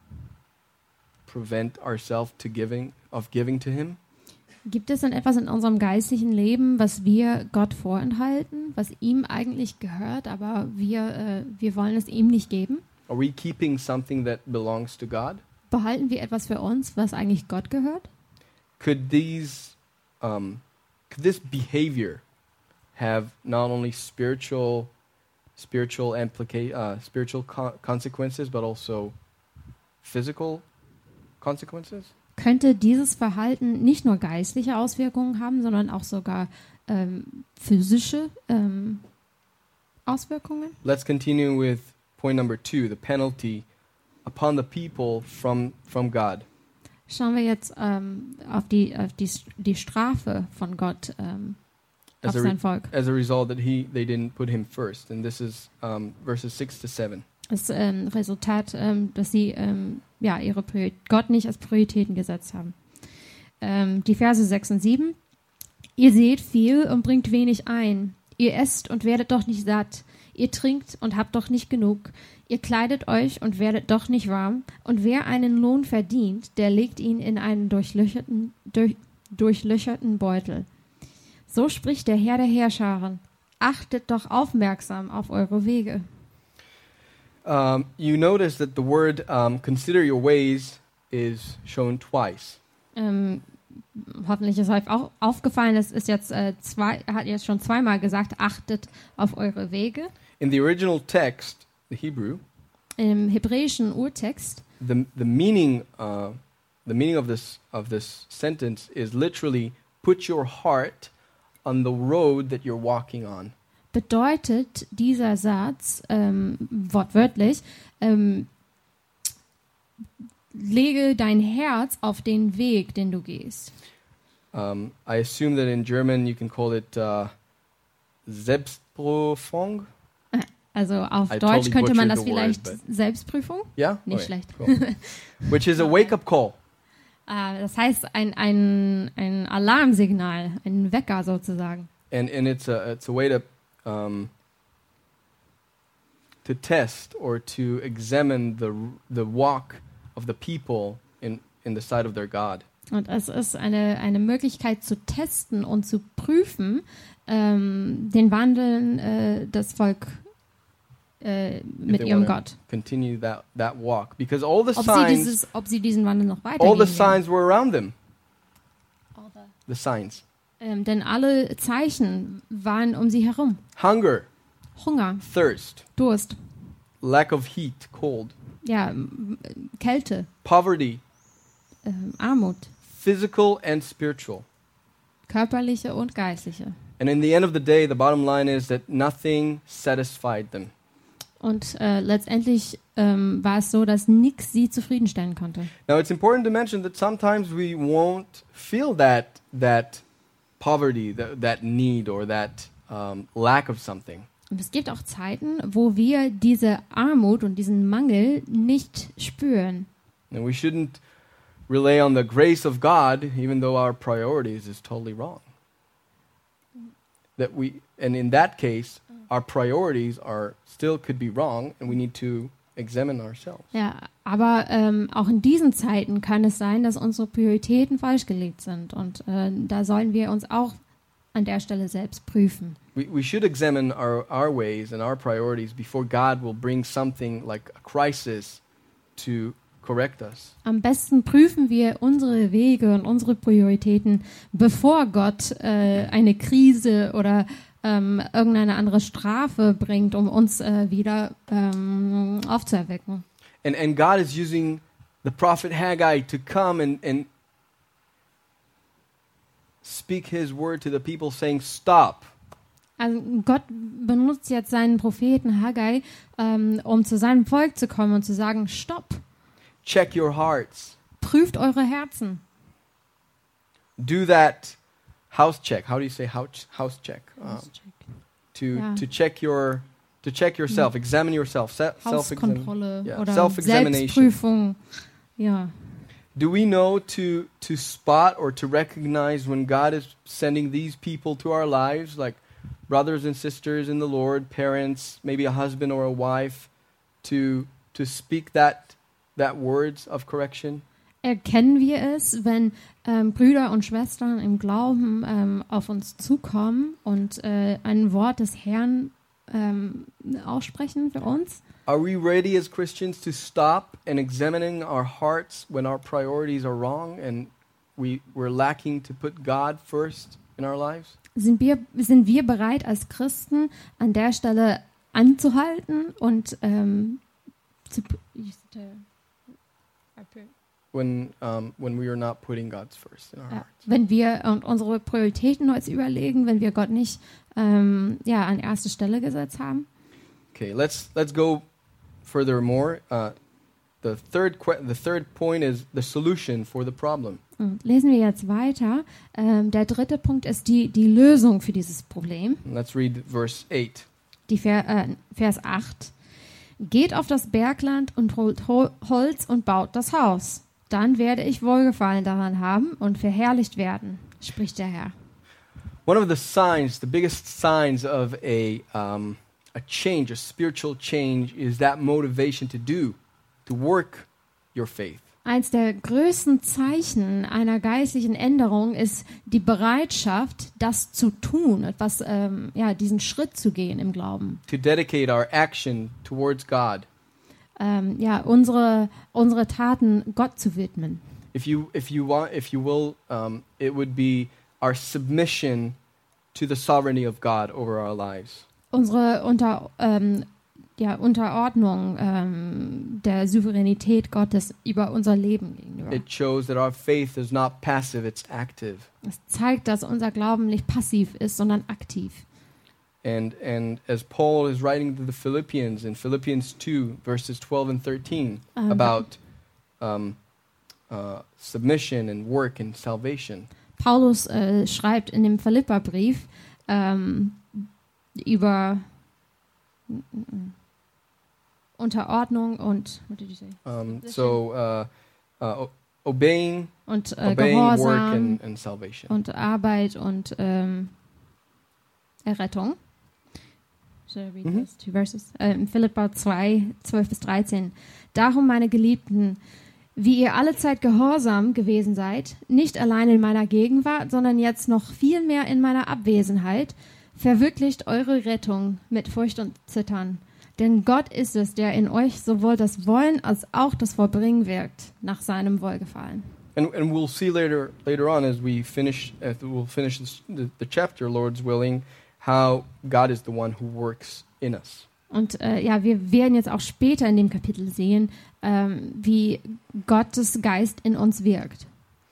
prevent ourselves to giving of giving to Him? Gibt es denn etwas in unserem geistlichen Leben, was wir Gott vorenthalten, was ihm eigentlich gehört, aber wir, äh, wir wollen es ihm nicht geben? Are we keeping something that belongs to God? Behalten wir etwas für uns, was eigentlich Gott gehört? Could these, um, could this behavior have not only spiritual, spiritual implica- uh, spiritual co- consequences, but also physical consequences? Könnte dieses Verhalten nicht nur geistliche Auswirkungen haben, sondern auch sogar ähm, physische ähm, Auswirkungen? Let's continue with point number two: the penalty upon the people from from God. Schauen wir jetzt ähm, auf, die, auf die, die Strafe von Gott ähm, auf As a, re- sein Volk. as a result, that he they didn't put him first, and this is um, verses six to seven. Das ist ein Resultat, ähm, dass sie ähm, ja, ihre Prior- Gott nicht als Prioritäten gesetzt haben. Ähm, die Verse sechs und sieben. Ihr seht viel und bringt wenig ein. Ihr esst und werdet doch nicht satt. Ihr trinkt und habt doch nicht genug. Ihr kleidet euch und werdet doch nicht warm. Und wer einen Lohn verdient, der legt ihn in einen durchlöcherten, durch, durchlöcherten Beutel. So spricht der Herr der Herrscharen. Achtet doch aufmerksam auf eure Wege. Um, you notice that the word um, "consider your ways" is shown twice. Ähm, hoffentlich ist euch auch aufgefallen, es ist jetzt äh, zwei, er hat jetzt schon zweimal gesagt, achtet auf eure Wege. In the original text, the Hebrew, Im hebräischen Urtext, the the meaning uh, the meaning of this of this sentence is literally put your heart on the road that you're walking on. bedeutet dieser Satz ähm, wortwörtlich, ähm, lege dein Herz auf den Weg, den du gehst. Um, I assume that in German you can call it uh, Selbstprüfung. Also auf I Deutsch totally könnte man butchered das the word, vielleicht but- Selbstprüfung? Yeah, Nicht Okay, schlecht. cool. Which is a wake-up call. Äh, das heißt ein, ein, ein Alarmsignal, ein Wecker sozusagen. And and it's a it's a way to um, to test or to examine the the walk of the people in in the sight of their God. Und es ist eine, eine Möglichkeit zu testen und zu prüfen, ähm, den Wandel äh, des Volk äh, mit they ihrem wanna Gott. Continue that that walk because all the Ob sie, signs dieses, ob sie diesen Wandel noch all weitergehen the werden. signs were around them. The signs: Ähm, denn alle Zeichen waren um sie herum. hunger, Hunger, thirst, Durst, lack of heat, cold, ja, m- Kälte, poverty, ähm, Armut, physical and spiritual. körperliche und geistliche. And in the end of the day, the bottom line is that nothing satisfied them. Und äh, letztendlich ähm, war es so, dass nichts sie zufriedenstellen konnte. Now, it's important to mention that sometimes we won't feel that that poverty, that, that need, or that um, lack of something. Und es gibt auch Zeiten, wo wir diese Armut und diesen Mangel nicht spüren. And we shouldn't rely on the grace of God, even though our priorities is totally wrong. That we, and in that case, our priorities are still could be wrong, and we need to examine ourselves. Ja, aber ähm, auch in diesen Zeiten kann es sein, dass unsere Prioritäten falsch gelegt sind. Und äh, da sollen wir uns auch an der Stelle selbst prüfen. We, we should examine our, our ways and our priorities before God will bring something like a crisis to correct us. Am besten prüfen wir unsere Wege und unsere Prioritäten, bevor Gott äh, eine Krise oder ähm, irgendeine andere Strafe bringt, um uns äh, wieder ähm, aufzuerwecken. And, and God is using the prophet Haggai to come and, and speak his word to the people saying, stop. Also Gott benutzt jetzt seinen Propheten Haggai, ähm, um zu seinem Volk zu kommen und zu sagen, stopp, Check your hearts. prüft eure Herzen. Do that house check. How do you say house house check? Um, to Ja. to check your to check yourself, examine yourself, se- self-examine. Hauskontrolle yeah, oder self-examination. Selbstprüfung. Ja. Do we know to to spot or to recognize when God is sending these people to our lives, like brothers and sisters in the Lord, parents, maybe a husband or a wife, to to speak that that words of correction? Erkennen wir es, wenn ähm, Brüder und Schwestern im Glauben ähm, auf uns zukommen und äh, ein Wort des Herrn ähm, aussprechen für uns? Are we ready as Christians to stop and examining our hearts when our priorities are wrong and we we're lacking to put God first in our lives? Sind wir, sind wir bereit als Christen an der Stelle anzuhalten und ähm, zu, When um, when we are not putting God's first in our ja, hearts. wenn wir und unsere Prioritäten uns überlegen, wenn wir Gott nicht ähm, ja, an erste Stelle gesetzt haben? Okay, let's let's go furthermore. Uh, the third que- the third point is the solution for the problem. Und lesen wir jetzt weiter. Ähm, der dritte Punkt ist die, die Lösung für dieses Problem. And let's read verse eight. Die Ver, äh, Vers acht. Geht auf das Bergland und holt Hol- Holz und baut das Haus. Dann werde ich Wohlgefallen daran haben und verherrlicht werden, spricht der Herr. One of the signs, the biggest signs of a um, a change, a spiritual change, is that motivation to do, to work your faith. Eins der größten Zeichen einer geistlichen Änderung ist die Bereitschaft, das zu tun, etwas, ähm, ja, diesen Schritt zu gehen im Glauben. To dedicate our action towards God. Ähm, ja, unsere, unsere Taten Gott zu widmen. if you if you want if you will, um, it would be our submission to the sovereignty of God over our lives. Unsere unter, ähm, ja, Unterordnung ähm, der Souveränität Gottes über unser Leben gegenüber. It shows that our faith is not passive, it's active. Es zeigt, dass unser Glauben nicht passiv ist, sondern aktiv. And and as Paul is writing to the Philippians in Philippians two verses twelve and thirteen Um, about um, uh, submission and work and salvation. Paulus äh, schreibt in dem Philipperbrief ähm, über mm, mm, Unterordnung und what did you say? Um, so uh, uh, o- obeying, Und äh, obeying work Gehorsam and, and salvation. und Arbeit und ähm, Errettung. Should I read Mhm. those two verses? Äh, in Philipper zwei, zwölf bis dreizehn. Darum, meine Geliebten, wie ihr allezeit gehorsam gewesen seid, nicht allein in meiner Gegenwart, sondern jetzt noch viel mehr in meiner Abwesenheit, verwirklicht eure Rettung mit Furcht und Zittern. Denn Gott ist es, der in euch sowohl das Wollen als auch das Vollbringen wirkt, nach seinem Wohlgefallen. And, and we'll see later later on as we finish as we'll finish this, the, the chapter, Lord's willing, how God is the one who works in us. Und äh, ja, wir werden jetzt auch später in dem Kapitel sehen, ähm, wie Gottes Geist in uns wirkt.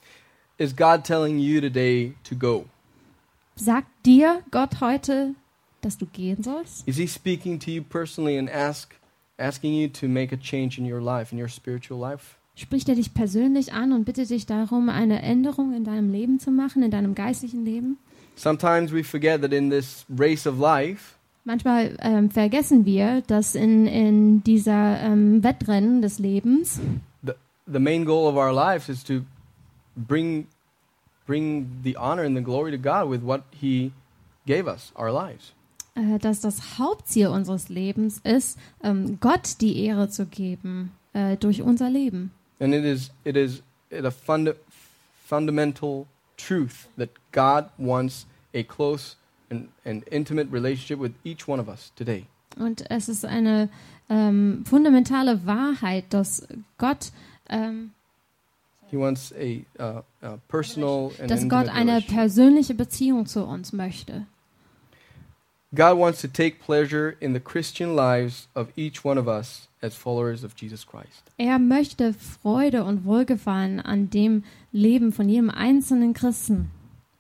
Is God telling you today to go? Sagt dir Gott heute, dass du gehen sollst? Is he speaking to you personally and ask asking you to make a change in your life, in your spiritual life? Spricht er dich persönlich an und bittet dich darum, eine Änderung in deinem Leben zu machen, in deinem geistlichen Leben? Sometimes we forget that in this race of life, Manchmal ähm, vergessen wir, dass in, in dieser ähm, Wettrennen des Lebens the the main goal of our lives is to bring bring the honor and the glory to God with what he gave us, our lives. äh, dass das Hauptziel unseres Lebens ist, ähm, Gott die Ehre zu geben äh, durch unser Leben. And it is it is it a funda- fundamental truth that God wants a close and, and intimate relationship with each one of us today. Und es ist eine ähm, fundamentale Wahrheit, dass Gott, ähm, He wants a, uh, a personal and dass Gott intimate eine relationship. persönliche Beziehung zu uns möchte. God wants to take pleasure in the Christian lives of each one of us as followers of Jesus Christ. Er möchte Freude und Wohlgefallen an dem Leben von jedem einzelnen Christen.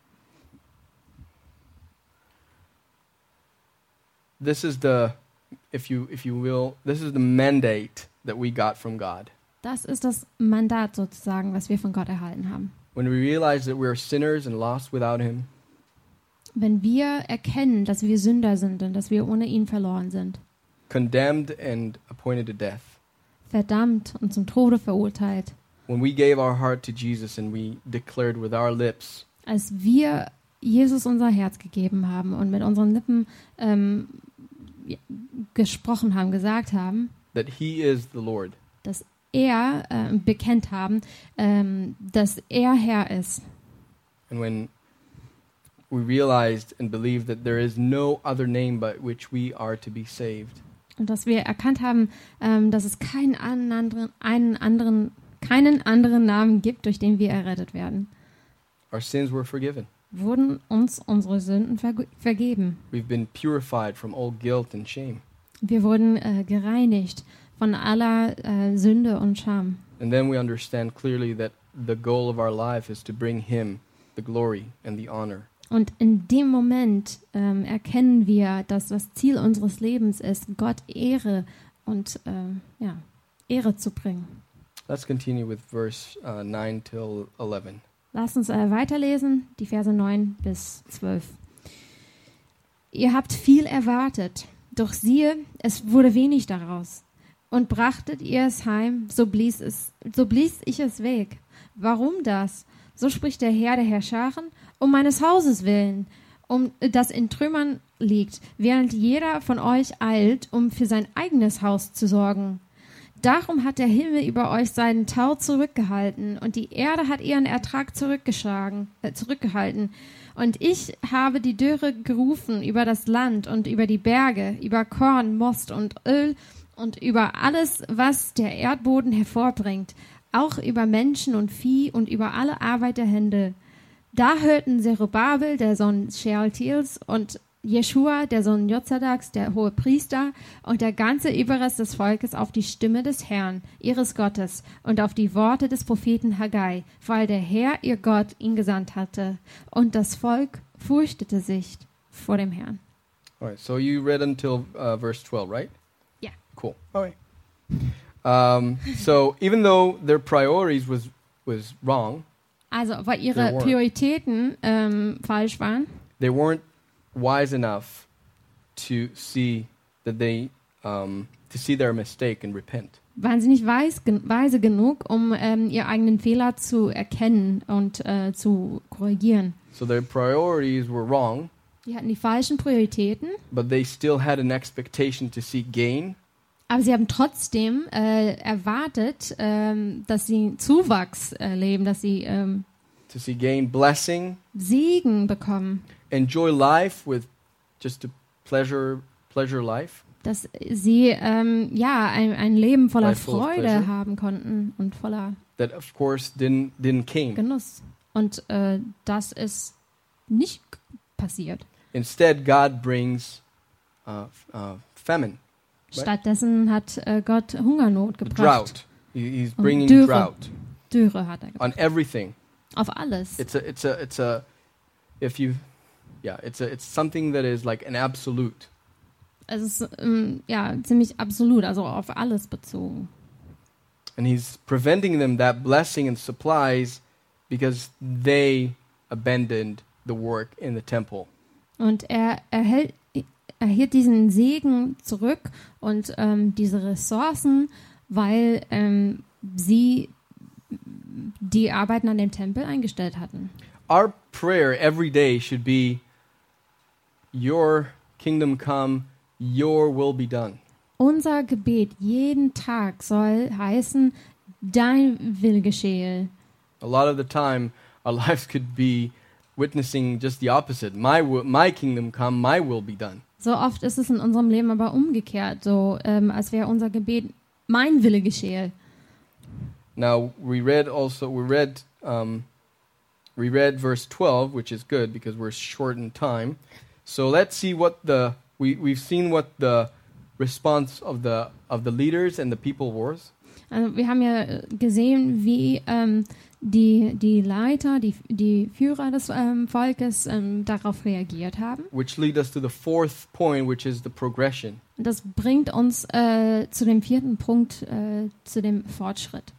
This is the, if you if you will, this is the mandate that we got from God. Das ist das Mandat sozusagen, was wir von Gott erhalten haben. When we realize that we are sinners and lost without Him, Wenn wir erkennen, dass wir Sünder sind und dass wir ohne ihn verloren sind, condemned and appointed to death, verdammt und zum Tode verurteilt, when we gave our heart to Jesus and we declared with our lips als wir Jesus unser Herz gegeben haben und mit unseren Lippen ähm, gesprochen haben, gesagt haben, that He is the Lord, dass er äh, bekennt haben, ähm, dass er Herr ist. and when we realized and believed that there is no other name by which we are to be saved, Und dass wir erkannt haben, ähm, dass es keinen anderen, einen anderen, keinen anderen Namen gibt, durch den wir errettet werden, our sins were forgiven. wurden uns unsere Sünden verg- vergeben. We've been purified from all guilt and shame. Wir wurden äh, gereinigt von aller äh, Sünde und Scham. And then we understand clearly that the goal of our life is to bring Him the glory and the honor. Und in dem Moment ähm, erkennen wir, dass das Ziel unseres Lebens ist, Gott Ehre und ähm, ja, Ehre zu bringen. Let's continue with verse uh, nine till eleven. Lass uns äh, weiterlesen, die Verse neun bis zwölf. Ihr habt viel erwartet, doch siehe, es wurde wenig daraus. Und brachtet ihr es heim, so blies, es, so blies ich es weg. Warum das? So spricht der Herr der Herrscharen, um meines Hauses willen, um das in Trümmern liegt, während jeder von euch eilt, um für sein eigenes Haus zu sorgen. Darum hat der Himmel über euch seinen Tau zurückgehalten und die Erde hat ihren Ertrag zurückgeschlagen, äh, zurückgehalten. Und ich habe die Dürre gerufen über das Land und über die Berge, über Korn, Most und Öl und über alles, was der Erdboden hervorbringt. auch über Menschen und Vieh und über alle Arbeit der Hände. Da hörten Zerubabel, der Sohn Shealtiels, und Jeschua, der Sohn Jozadaks, der hohe Priester, und der ganze Überrest des Volkes auf die Stimme des Herrn, ihres Gottes, und auf die Worte des Propheten Haggai, weil der Herr, ihr Gott, ihn gesandt hatte. Und das Volk fürchtete sich vor dem Herrn. All right, so you read until uh, verse twelve, right? Yeah. Cool. All right. Um, so even though their priorities was was wrong, Also, weil They ihre weren't. Prioritäten ähm, falsch waren, they weren't wise enough to see that they um, to see their mistake and repent. waren sie nicht weis, gen weise genug, um ähm, ihren eigenen Fehler zu erkennen und äh, zu korrigieren. So their priorities were wrong, Die hatten die falschen Prioritäten, but they still had an expectation to see gain, aber sie haben trotzdem äh, erwartet, ähm, dass sie Zuwachs erleben, dass sie ähm, to see gain, blessing, Segen bekommen, enjoy life with just a pleasure pleasure life. dass sie ähm, ja ein, ein Leben voller Life full of Freude pleasure. haben konnten und voller That of course didn't didn't came. Genuss. Und äh, das ist nicht g- passiert. Instead, God brings uh, f- uh, famine, Right. Stattdessen hat äh, Gott Hungernot the gebracht. drought. He, he's Und bringing Dürre. drought Dürre hat er on gebracht. everything. Auf alles. It's a it's a it's a if you yeah it's a it's something that is like an absolute. Es ist ähm, ja ziemlich absolut, also auf alles bezogen. And he's preventing them that blessing and supplies because they abandoned the work in the temple. Und er erhält, erhielt diesen Segen zurück und ähm, diese Ressourcen, weil ähm, sie die Arbeiten an dem Tempel eingestellt hatten. Our prayer every day should be, your kingdom come, your will be done. Unser Gebet jeden Tag soll heißen, dein Wille geschehe. A lot of the time, our lives could be witnessing just the opposite. My will, my kingdom come, my will be done. So oft ist es in unserem Leben aber umgekehrt, so ähm, als wäre unser Gebet, mein Wille geschehe. Now we read also we read um, we read verse twelve, which is good because we're short in time. So let's see what the we we've seen what the response of the of the leaders and the people was. Also wir haben ja gesehen, wie ähm, die, die Leiter, die, die Führer des ähm, Volkes ähm, darauf reagiert haben. Which lead us to the fourth point, which is the progression. Und das bringt uns äh, zu dem vierten Punkt, äh, zu dem Fortschritt.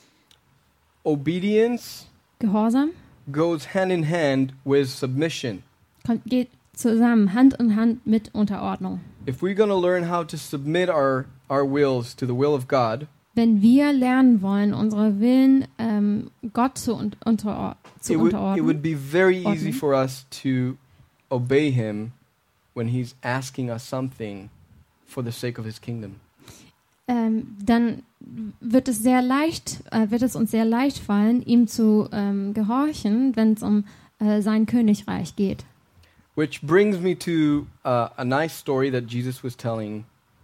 Obedience Gehorsam goes hand in hand with submission. kommt, geht zusammen, Hand in Hand mit Unterordnung. If we're going to learn how to submit our, our wills to the will of God, Wenn wir lernen wollen, unsere Willen ähm, Gott zu, un unter zu it would, it unterordnen, would be very easy Ordnen. for us to obey Him when He's asking us something for the sake of His kingdom. ähm, dann wird es sehr leicht, äh, wird es uns sehr leicht fallen, ihm zu ähm, gehorchen, wenn es um äh, sein Königreich geht. Which brings me to uh, a nice story that Jesus was telling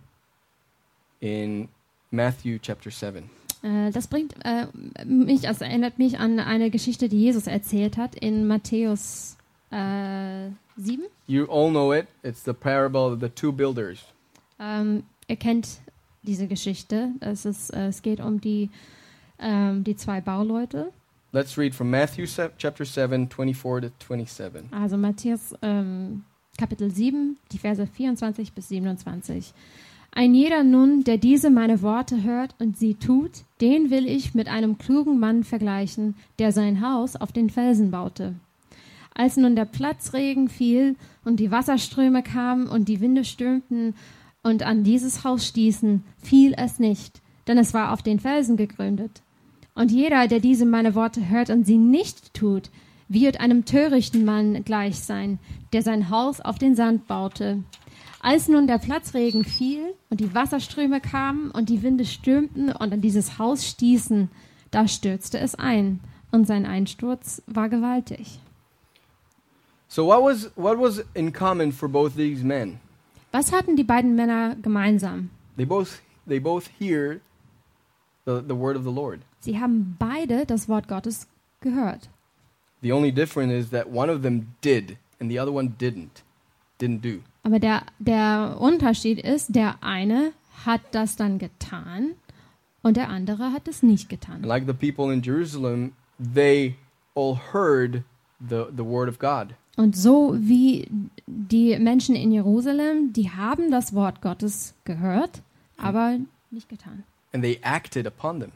in Matthew chapter seven. Äh, das bringt äh, mich, also erinnert mich an eine Geschichte, die Jesus erzählt hat in Matthäus äh, sieben. You all know it. It's the parable of the two builders. Ähm, ihr kennt diese Geschichte. Es, ist, äh, es geht um die, ähm, die zwei Bauleute. Let's read from Matthew se- chapter seven, twenty-four to twenty-seven. Also Matthäus ähm, Kapitel sieben, die Verse vierundzwanzig bis siebenundzwanzig. Ein jeder nun, der diese meine Worte hört und sie tut, den will ich mit einem klugen Mann vergleichen, der sein Haus auf den Felsen baute. Als nun der Platzregen fiel und die Wasserströme kamen und die Winde stürmten und an dieses Haus stießen, fiel es nicht, denn es war auf den Felsen gegründet. Und jeder, der diese meine Worte hört und sie nicht tut, wird einem törichten Mann gleich sein, der sein Haus auf den Sand baute. Als nun der Platzregen fiel und die Wasserströme kamen und die Winde stürmten und an dieses Haus stießen, da stürzte es ein, und sein Einsturz war gewaltig. So what was what was in common for both these men? Was hatten die beiden Männer gemeinsam? They both they both hear the, the word of the Lord. Sie haben beide das Wort Gottes gehört. The only difference is that one of them did and the other one didn't. Didn't do. Aber der, der Unterschied ist, der eine hat das dann getan und der andere hat es nicht getan. And like the people in Jerusalem, they all heard the, the word of God. Und so wie die Menschen in Jerusalem, die haben das Wort Gottes gehört, aber nicht getan. And they acted upon them.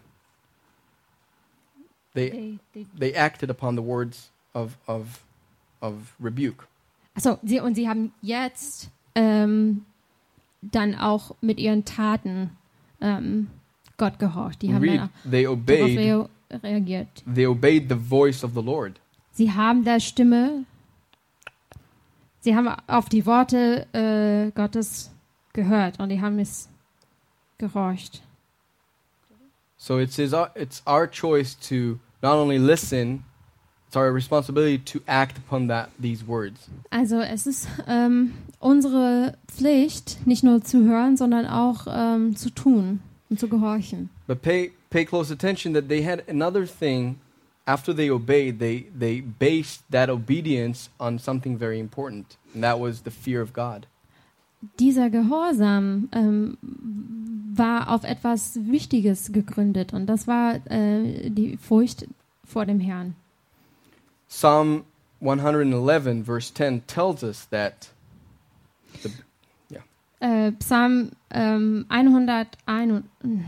They, They- they- they acted upon the words of, of, of rebuke. Achso, sie, und sie haben jetzt ähm, dann auch mit ihren Taten ähm, Gott gehorcht. Die We haben read, dann they darauf obeyed, rea reagiert. they obeyed the voice of the Lord. Sie haben der Stimme, sie haben auf die Worte äh, Gottes gehört und die haben es gehorcht. So it's, his, it's our choice to not only listen, it's our responsibility to act upon that, these words. Also es ist ähm, unsere Pflicht, nicht nur zu hören, sondern auch ähm, zu tun und zu gehorchen. But pay, pay close attention that they had another thing. After they obeyed, they, they based that obedience on something very important, and that was the fear of God. Dieser Gehorsam ähm, war auf etwas Wichtiges gegründet und das war äh, die Furcht vor dem Herrn. Psalm one eleven, verse ten, tells us that. The, Äh, Psalm ähm, hunderteins,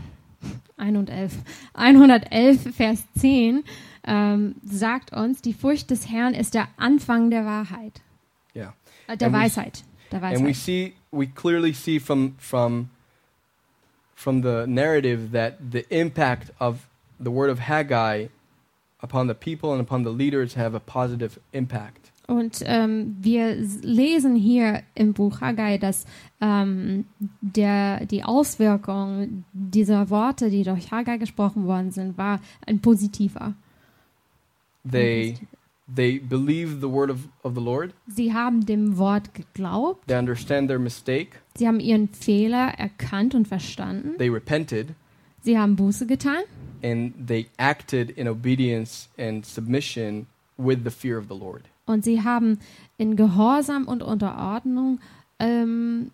hundertelf, Vers zehn ähm, sagt uns, die Furcht des Herrn ist der Anfang der Wahrheit, yeah. äh, der And we- Weisheit. Der And we Weisheit. see, we clearly see from from from the narrative that the impact of the word of Haggai upon the people and upon the leaders have a positive impact. Und ähm, wir s- lesen hier im Buch Haggai, dass ähm, der, die Auswirkung dieser Worte, die durch Haggai gesprochen worden sind, war ein positiver. They they believe the word of, of the Lord. Sie haben dem Wort geglaubt, They understand their mistake. sie haben ihren Fehler erkannt und verstanden, They repented, sie haben Buße getan and they acted in obedience and submission with the fear of the Lord. und sie haben in Gehorsam und Unterordnung ähm,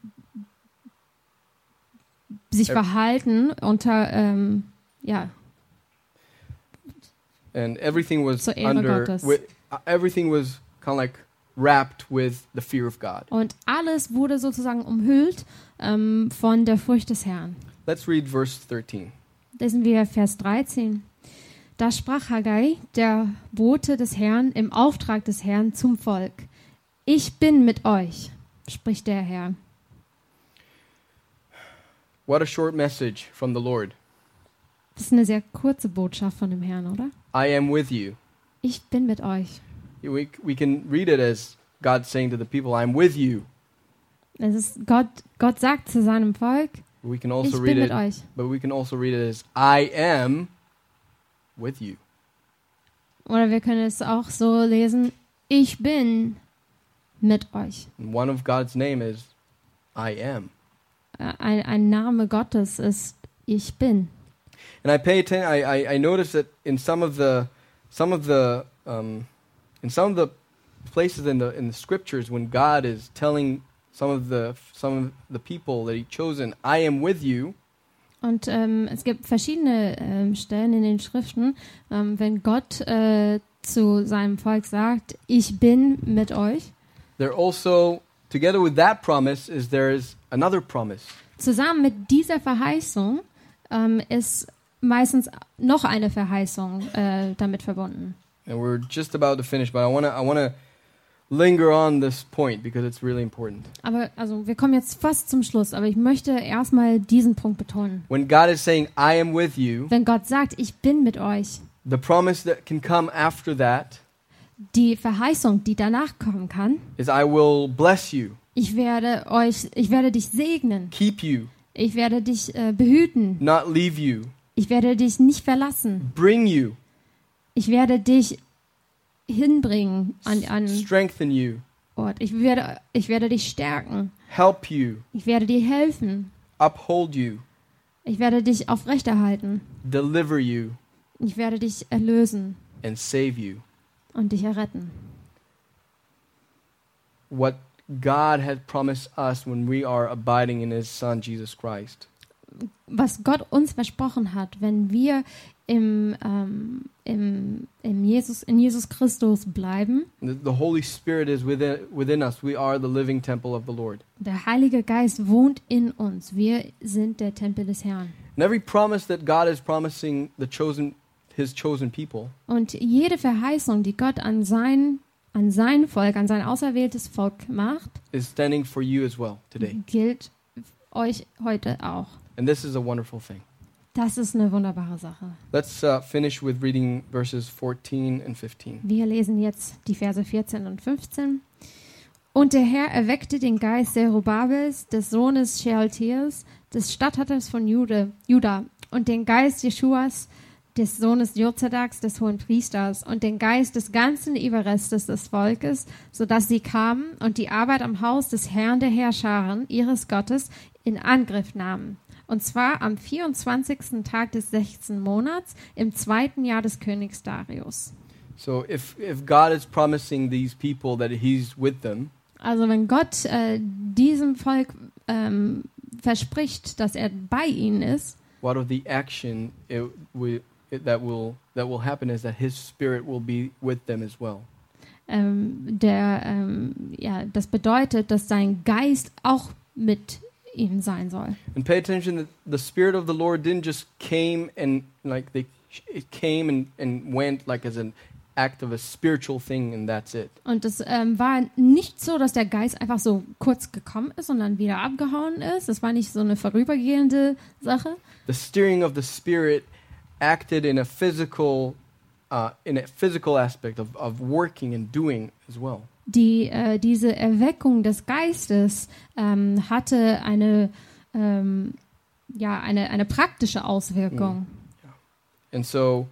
sich Äh, verhalten unter, ähm, ja, And everything was Zur Ehre under Gottes. wi- uh, everything was kind of like wrapped with the fear of God. und alles wurde sozusagen umhüllt ähm, von der Furcht des Herrn. Let's read verse thirteen. Lesen wir Vers dreizehn. Da sprach Haggai, der Bote des Herrn, im Auftrag des Herrn zum Volk. Ich bin mit euch, spricht der Herr. What a short message from the Lord. Das ist eine sehr kurze Botschaft von dem Herrn, oder? I am with you. Ich bin mit euch. We, we can read it as God saying to the people, I'm with you. Es ist Gott, Gott sagt zu seinem Volk, We can ich also bin read mit it, euch. but we can also read it as I am with you. Oder wir können es auch so lesen, ich bin mit euch. And one of God's name is I am. Äh, Ein, ein Name Gottes ist ich bin. And I pay attention. I, I, I notice that in some of the some of the um, in some of the places in the in the scriptures, when God is telling some of the some of the people that He chosen, I am with you. Und ähm, es gibt verschiedene ähm, Stellen in den Schriften, ähm, wenn Gott äh, zu seinem Volk sagt, ich bin mit euch. There also, together with that promise, is there is another promise. Zusammen mit dieser Verheißung ähm, ist meistens noch eine Verheißung äh, damit verbunden. And we're just about to finish, but I wanna I wanna linger on this point because it's really important. Aber also wir kommen jetzt fast zum Schluss, aber ich möchte erstmal diesen Punkt betonen. When God is saying I am with you, Wenn Gott sagt, ich bin mit euch, the promise that can come after that die Verheißung, die danach kommen kann, is I will bless you, ich werde euch, ich werde dich segnen, keep you, ich werde dich äh, behüten, not leave you, ich werde dich nicht verlassen, bring you, ich werde dich hinbringen an an strengthen you, Ort, ich werde, ich werde dich stärken, help you, ich werde dir helfen, uphold you, Ich werde dich aufrechterhalten. deliver you, Ich werde dich erlösen and save you. und dich erretten. What God had promised us when we are abiding in His Son, Jesus Christ. Was Gott uns versprochen hat, wenn wir im, ähm, im, im Jesus, in Jesus Christus bleiben. The, the Holy Spirit is within, within us. We are the living temple of the Lord. Der Heilige Geist wohnt in uns. Wir sind der Tempel des Herrn. And every promise that God is promising the chosen, His chosen people, Und jede Verheißung, die Gott an sein, an sein Volk, an sein auserwähltes Volk macht, is standing for you as well today. gilt euch heute auch. And this is a wonderful thing. Das ist eine wunderbare Sache. Let's uh, finish with reading verses fourteen and fifteen. Wir lesen jetzt die Verse vierzehn und fünfzehn. Und der Herr erweckte den Geist Zerubabels, des Sohnes Shealtiels, des Statthalters von Jude, Juda, und den Geist Jeschuas, des Sohnes Jozadaks, des Hohenpriesters, und den Geist des ganzen Überrestes des Volkes, sodass sie kamen und die Arbeit am Haus des Herrn der Heerscharen, ihres Gottes, in Angriff nahmen. Und zwar am vierundzwanzigsten Tag des sechsten Monats im zweiten Jahr des Königs Darius. So if, if God is promising these people that He's with them, Also wenn Gott äh, diesem Volk ähm, verspricht, dass er bei ihnen ist, what of the action it, will, it, that will that will happen is that His Spirit will be with them as well. ähm, der, ähm, ja, das bedeutet, dass sein Geist auch mit ihnen sein soll. And pay attention that the Spirit of the Lord didn't just came and like they it came and, and went like as an act of a spiritual thing and that's it. Und es ähm, war nicht so, dass der Geist einfach so kurz gekommen ist und dann wieder abgehauen ist. Es war nicht so eine vorübergehende Sache. The steering of the Spirit acted in a physical uh, in a physical aspect of, of working and doing as well. Die, äh, diese Erweckung des Geistes ähm, hatte eine, ähm, ja, eine, eine praktische Auswirkung. And so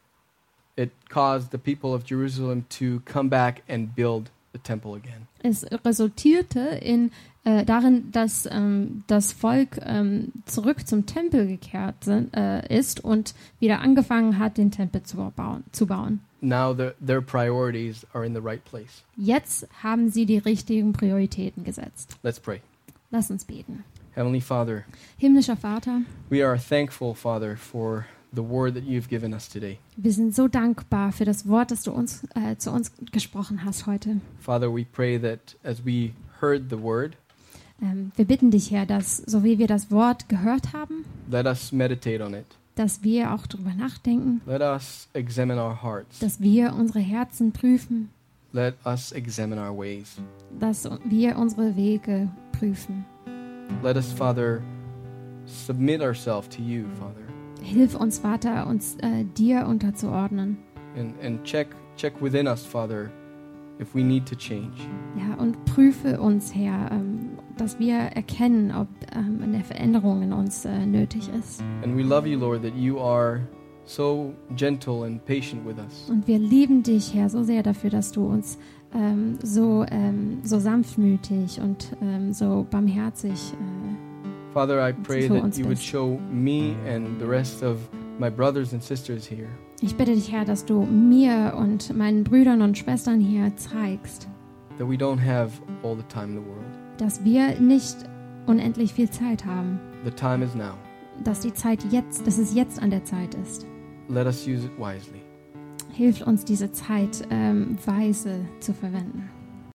it caused the people of Jerusalem to come back and build the temple again. Es resultierte in, äh, darin, dass ähm, das Volk ähm, zurück zum Tempel gekehrt sind, äh, ist und wieder angefangen hat, den Tempel zu bauen. Zu bauen. Now their, their priorities are in the right place. Jetzt haben sie die richtigen Prioritäten gesetzt. Let's pray. Lass uns beten. Heavenly Father, Himmlischer Vater, we are thankful, Father, for the word that you've given us today. wir sind so dankbar für das Wort, das du uns, äh, zu uns gesprochen hast heute. Father, we pray that as we heard the word, Ähm, wir bitten dich, Herr, dass, so wie wir das Wort gehört haben, let us meditate on it. dass wir auch darüber nachdenken, Let us examine our hearts. dass wir unsere Herzen prüfen, Let us examine our ways. dass wir unsere Wege prüfen. Let us, Father, submit ourselves to you, Father, Hilf uns, Vater, uns äh, dir unterzuordnen. and, and check check within us, Father, if we need to change. Ja, und prüfe uns, Herr, ähm, dass wir erkennen, ob ähm, eine Veränderung in uns äh, nötig ist. And we love you, Lord, that you are so gentle and patient with us. Und wir lieben dich, Herr, so sehr dafür, dass du uns ähm, so, ähm, so sanftmütig und ähm, so barmherzig äh, Father, I pray Für that uns you would bist. show me and the rest of my brothers and sisters here Ich bitte dich, Herr, dass du mir und meinen Brüdern und Schwestern hier zeigst, that we don't have all the time in the world. dass wir nicht unendlich viel Zeit haben, The time is now. dass die Zeit jetzt, dass es jetzt an der Zeit ist. Let us use it wisely. Hilf uns, diese Zeit ähm, weise zu verwenden.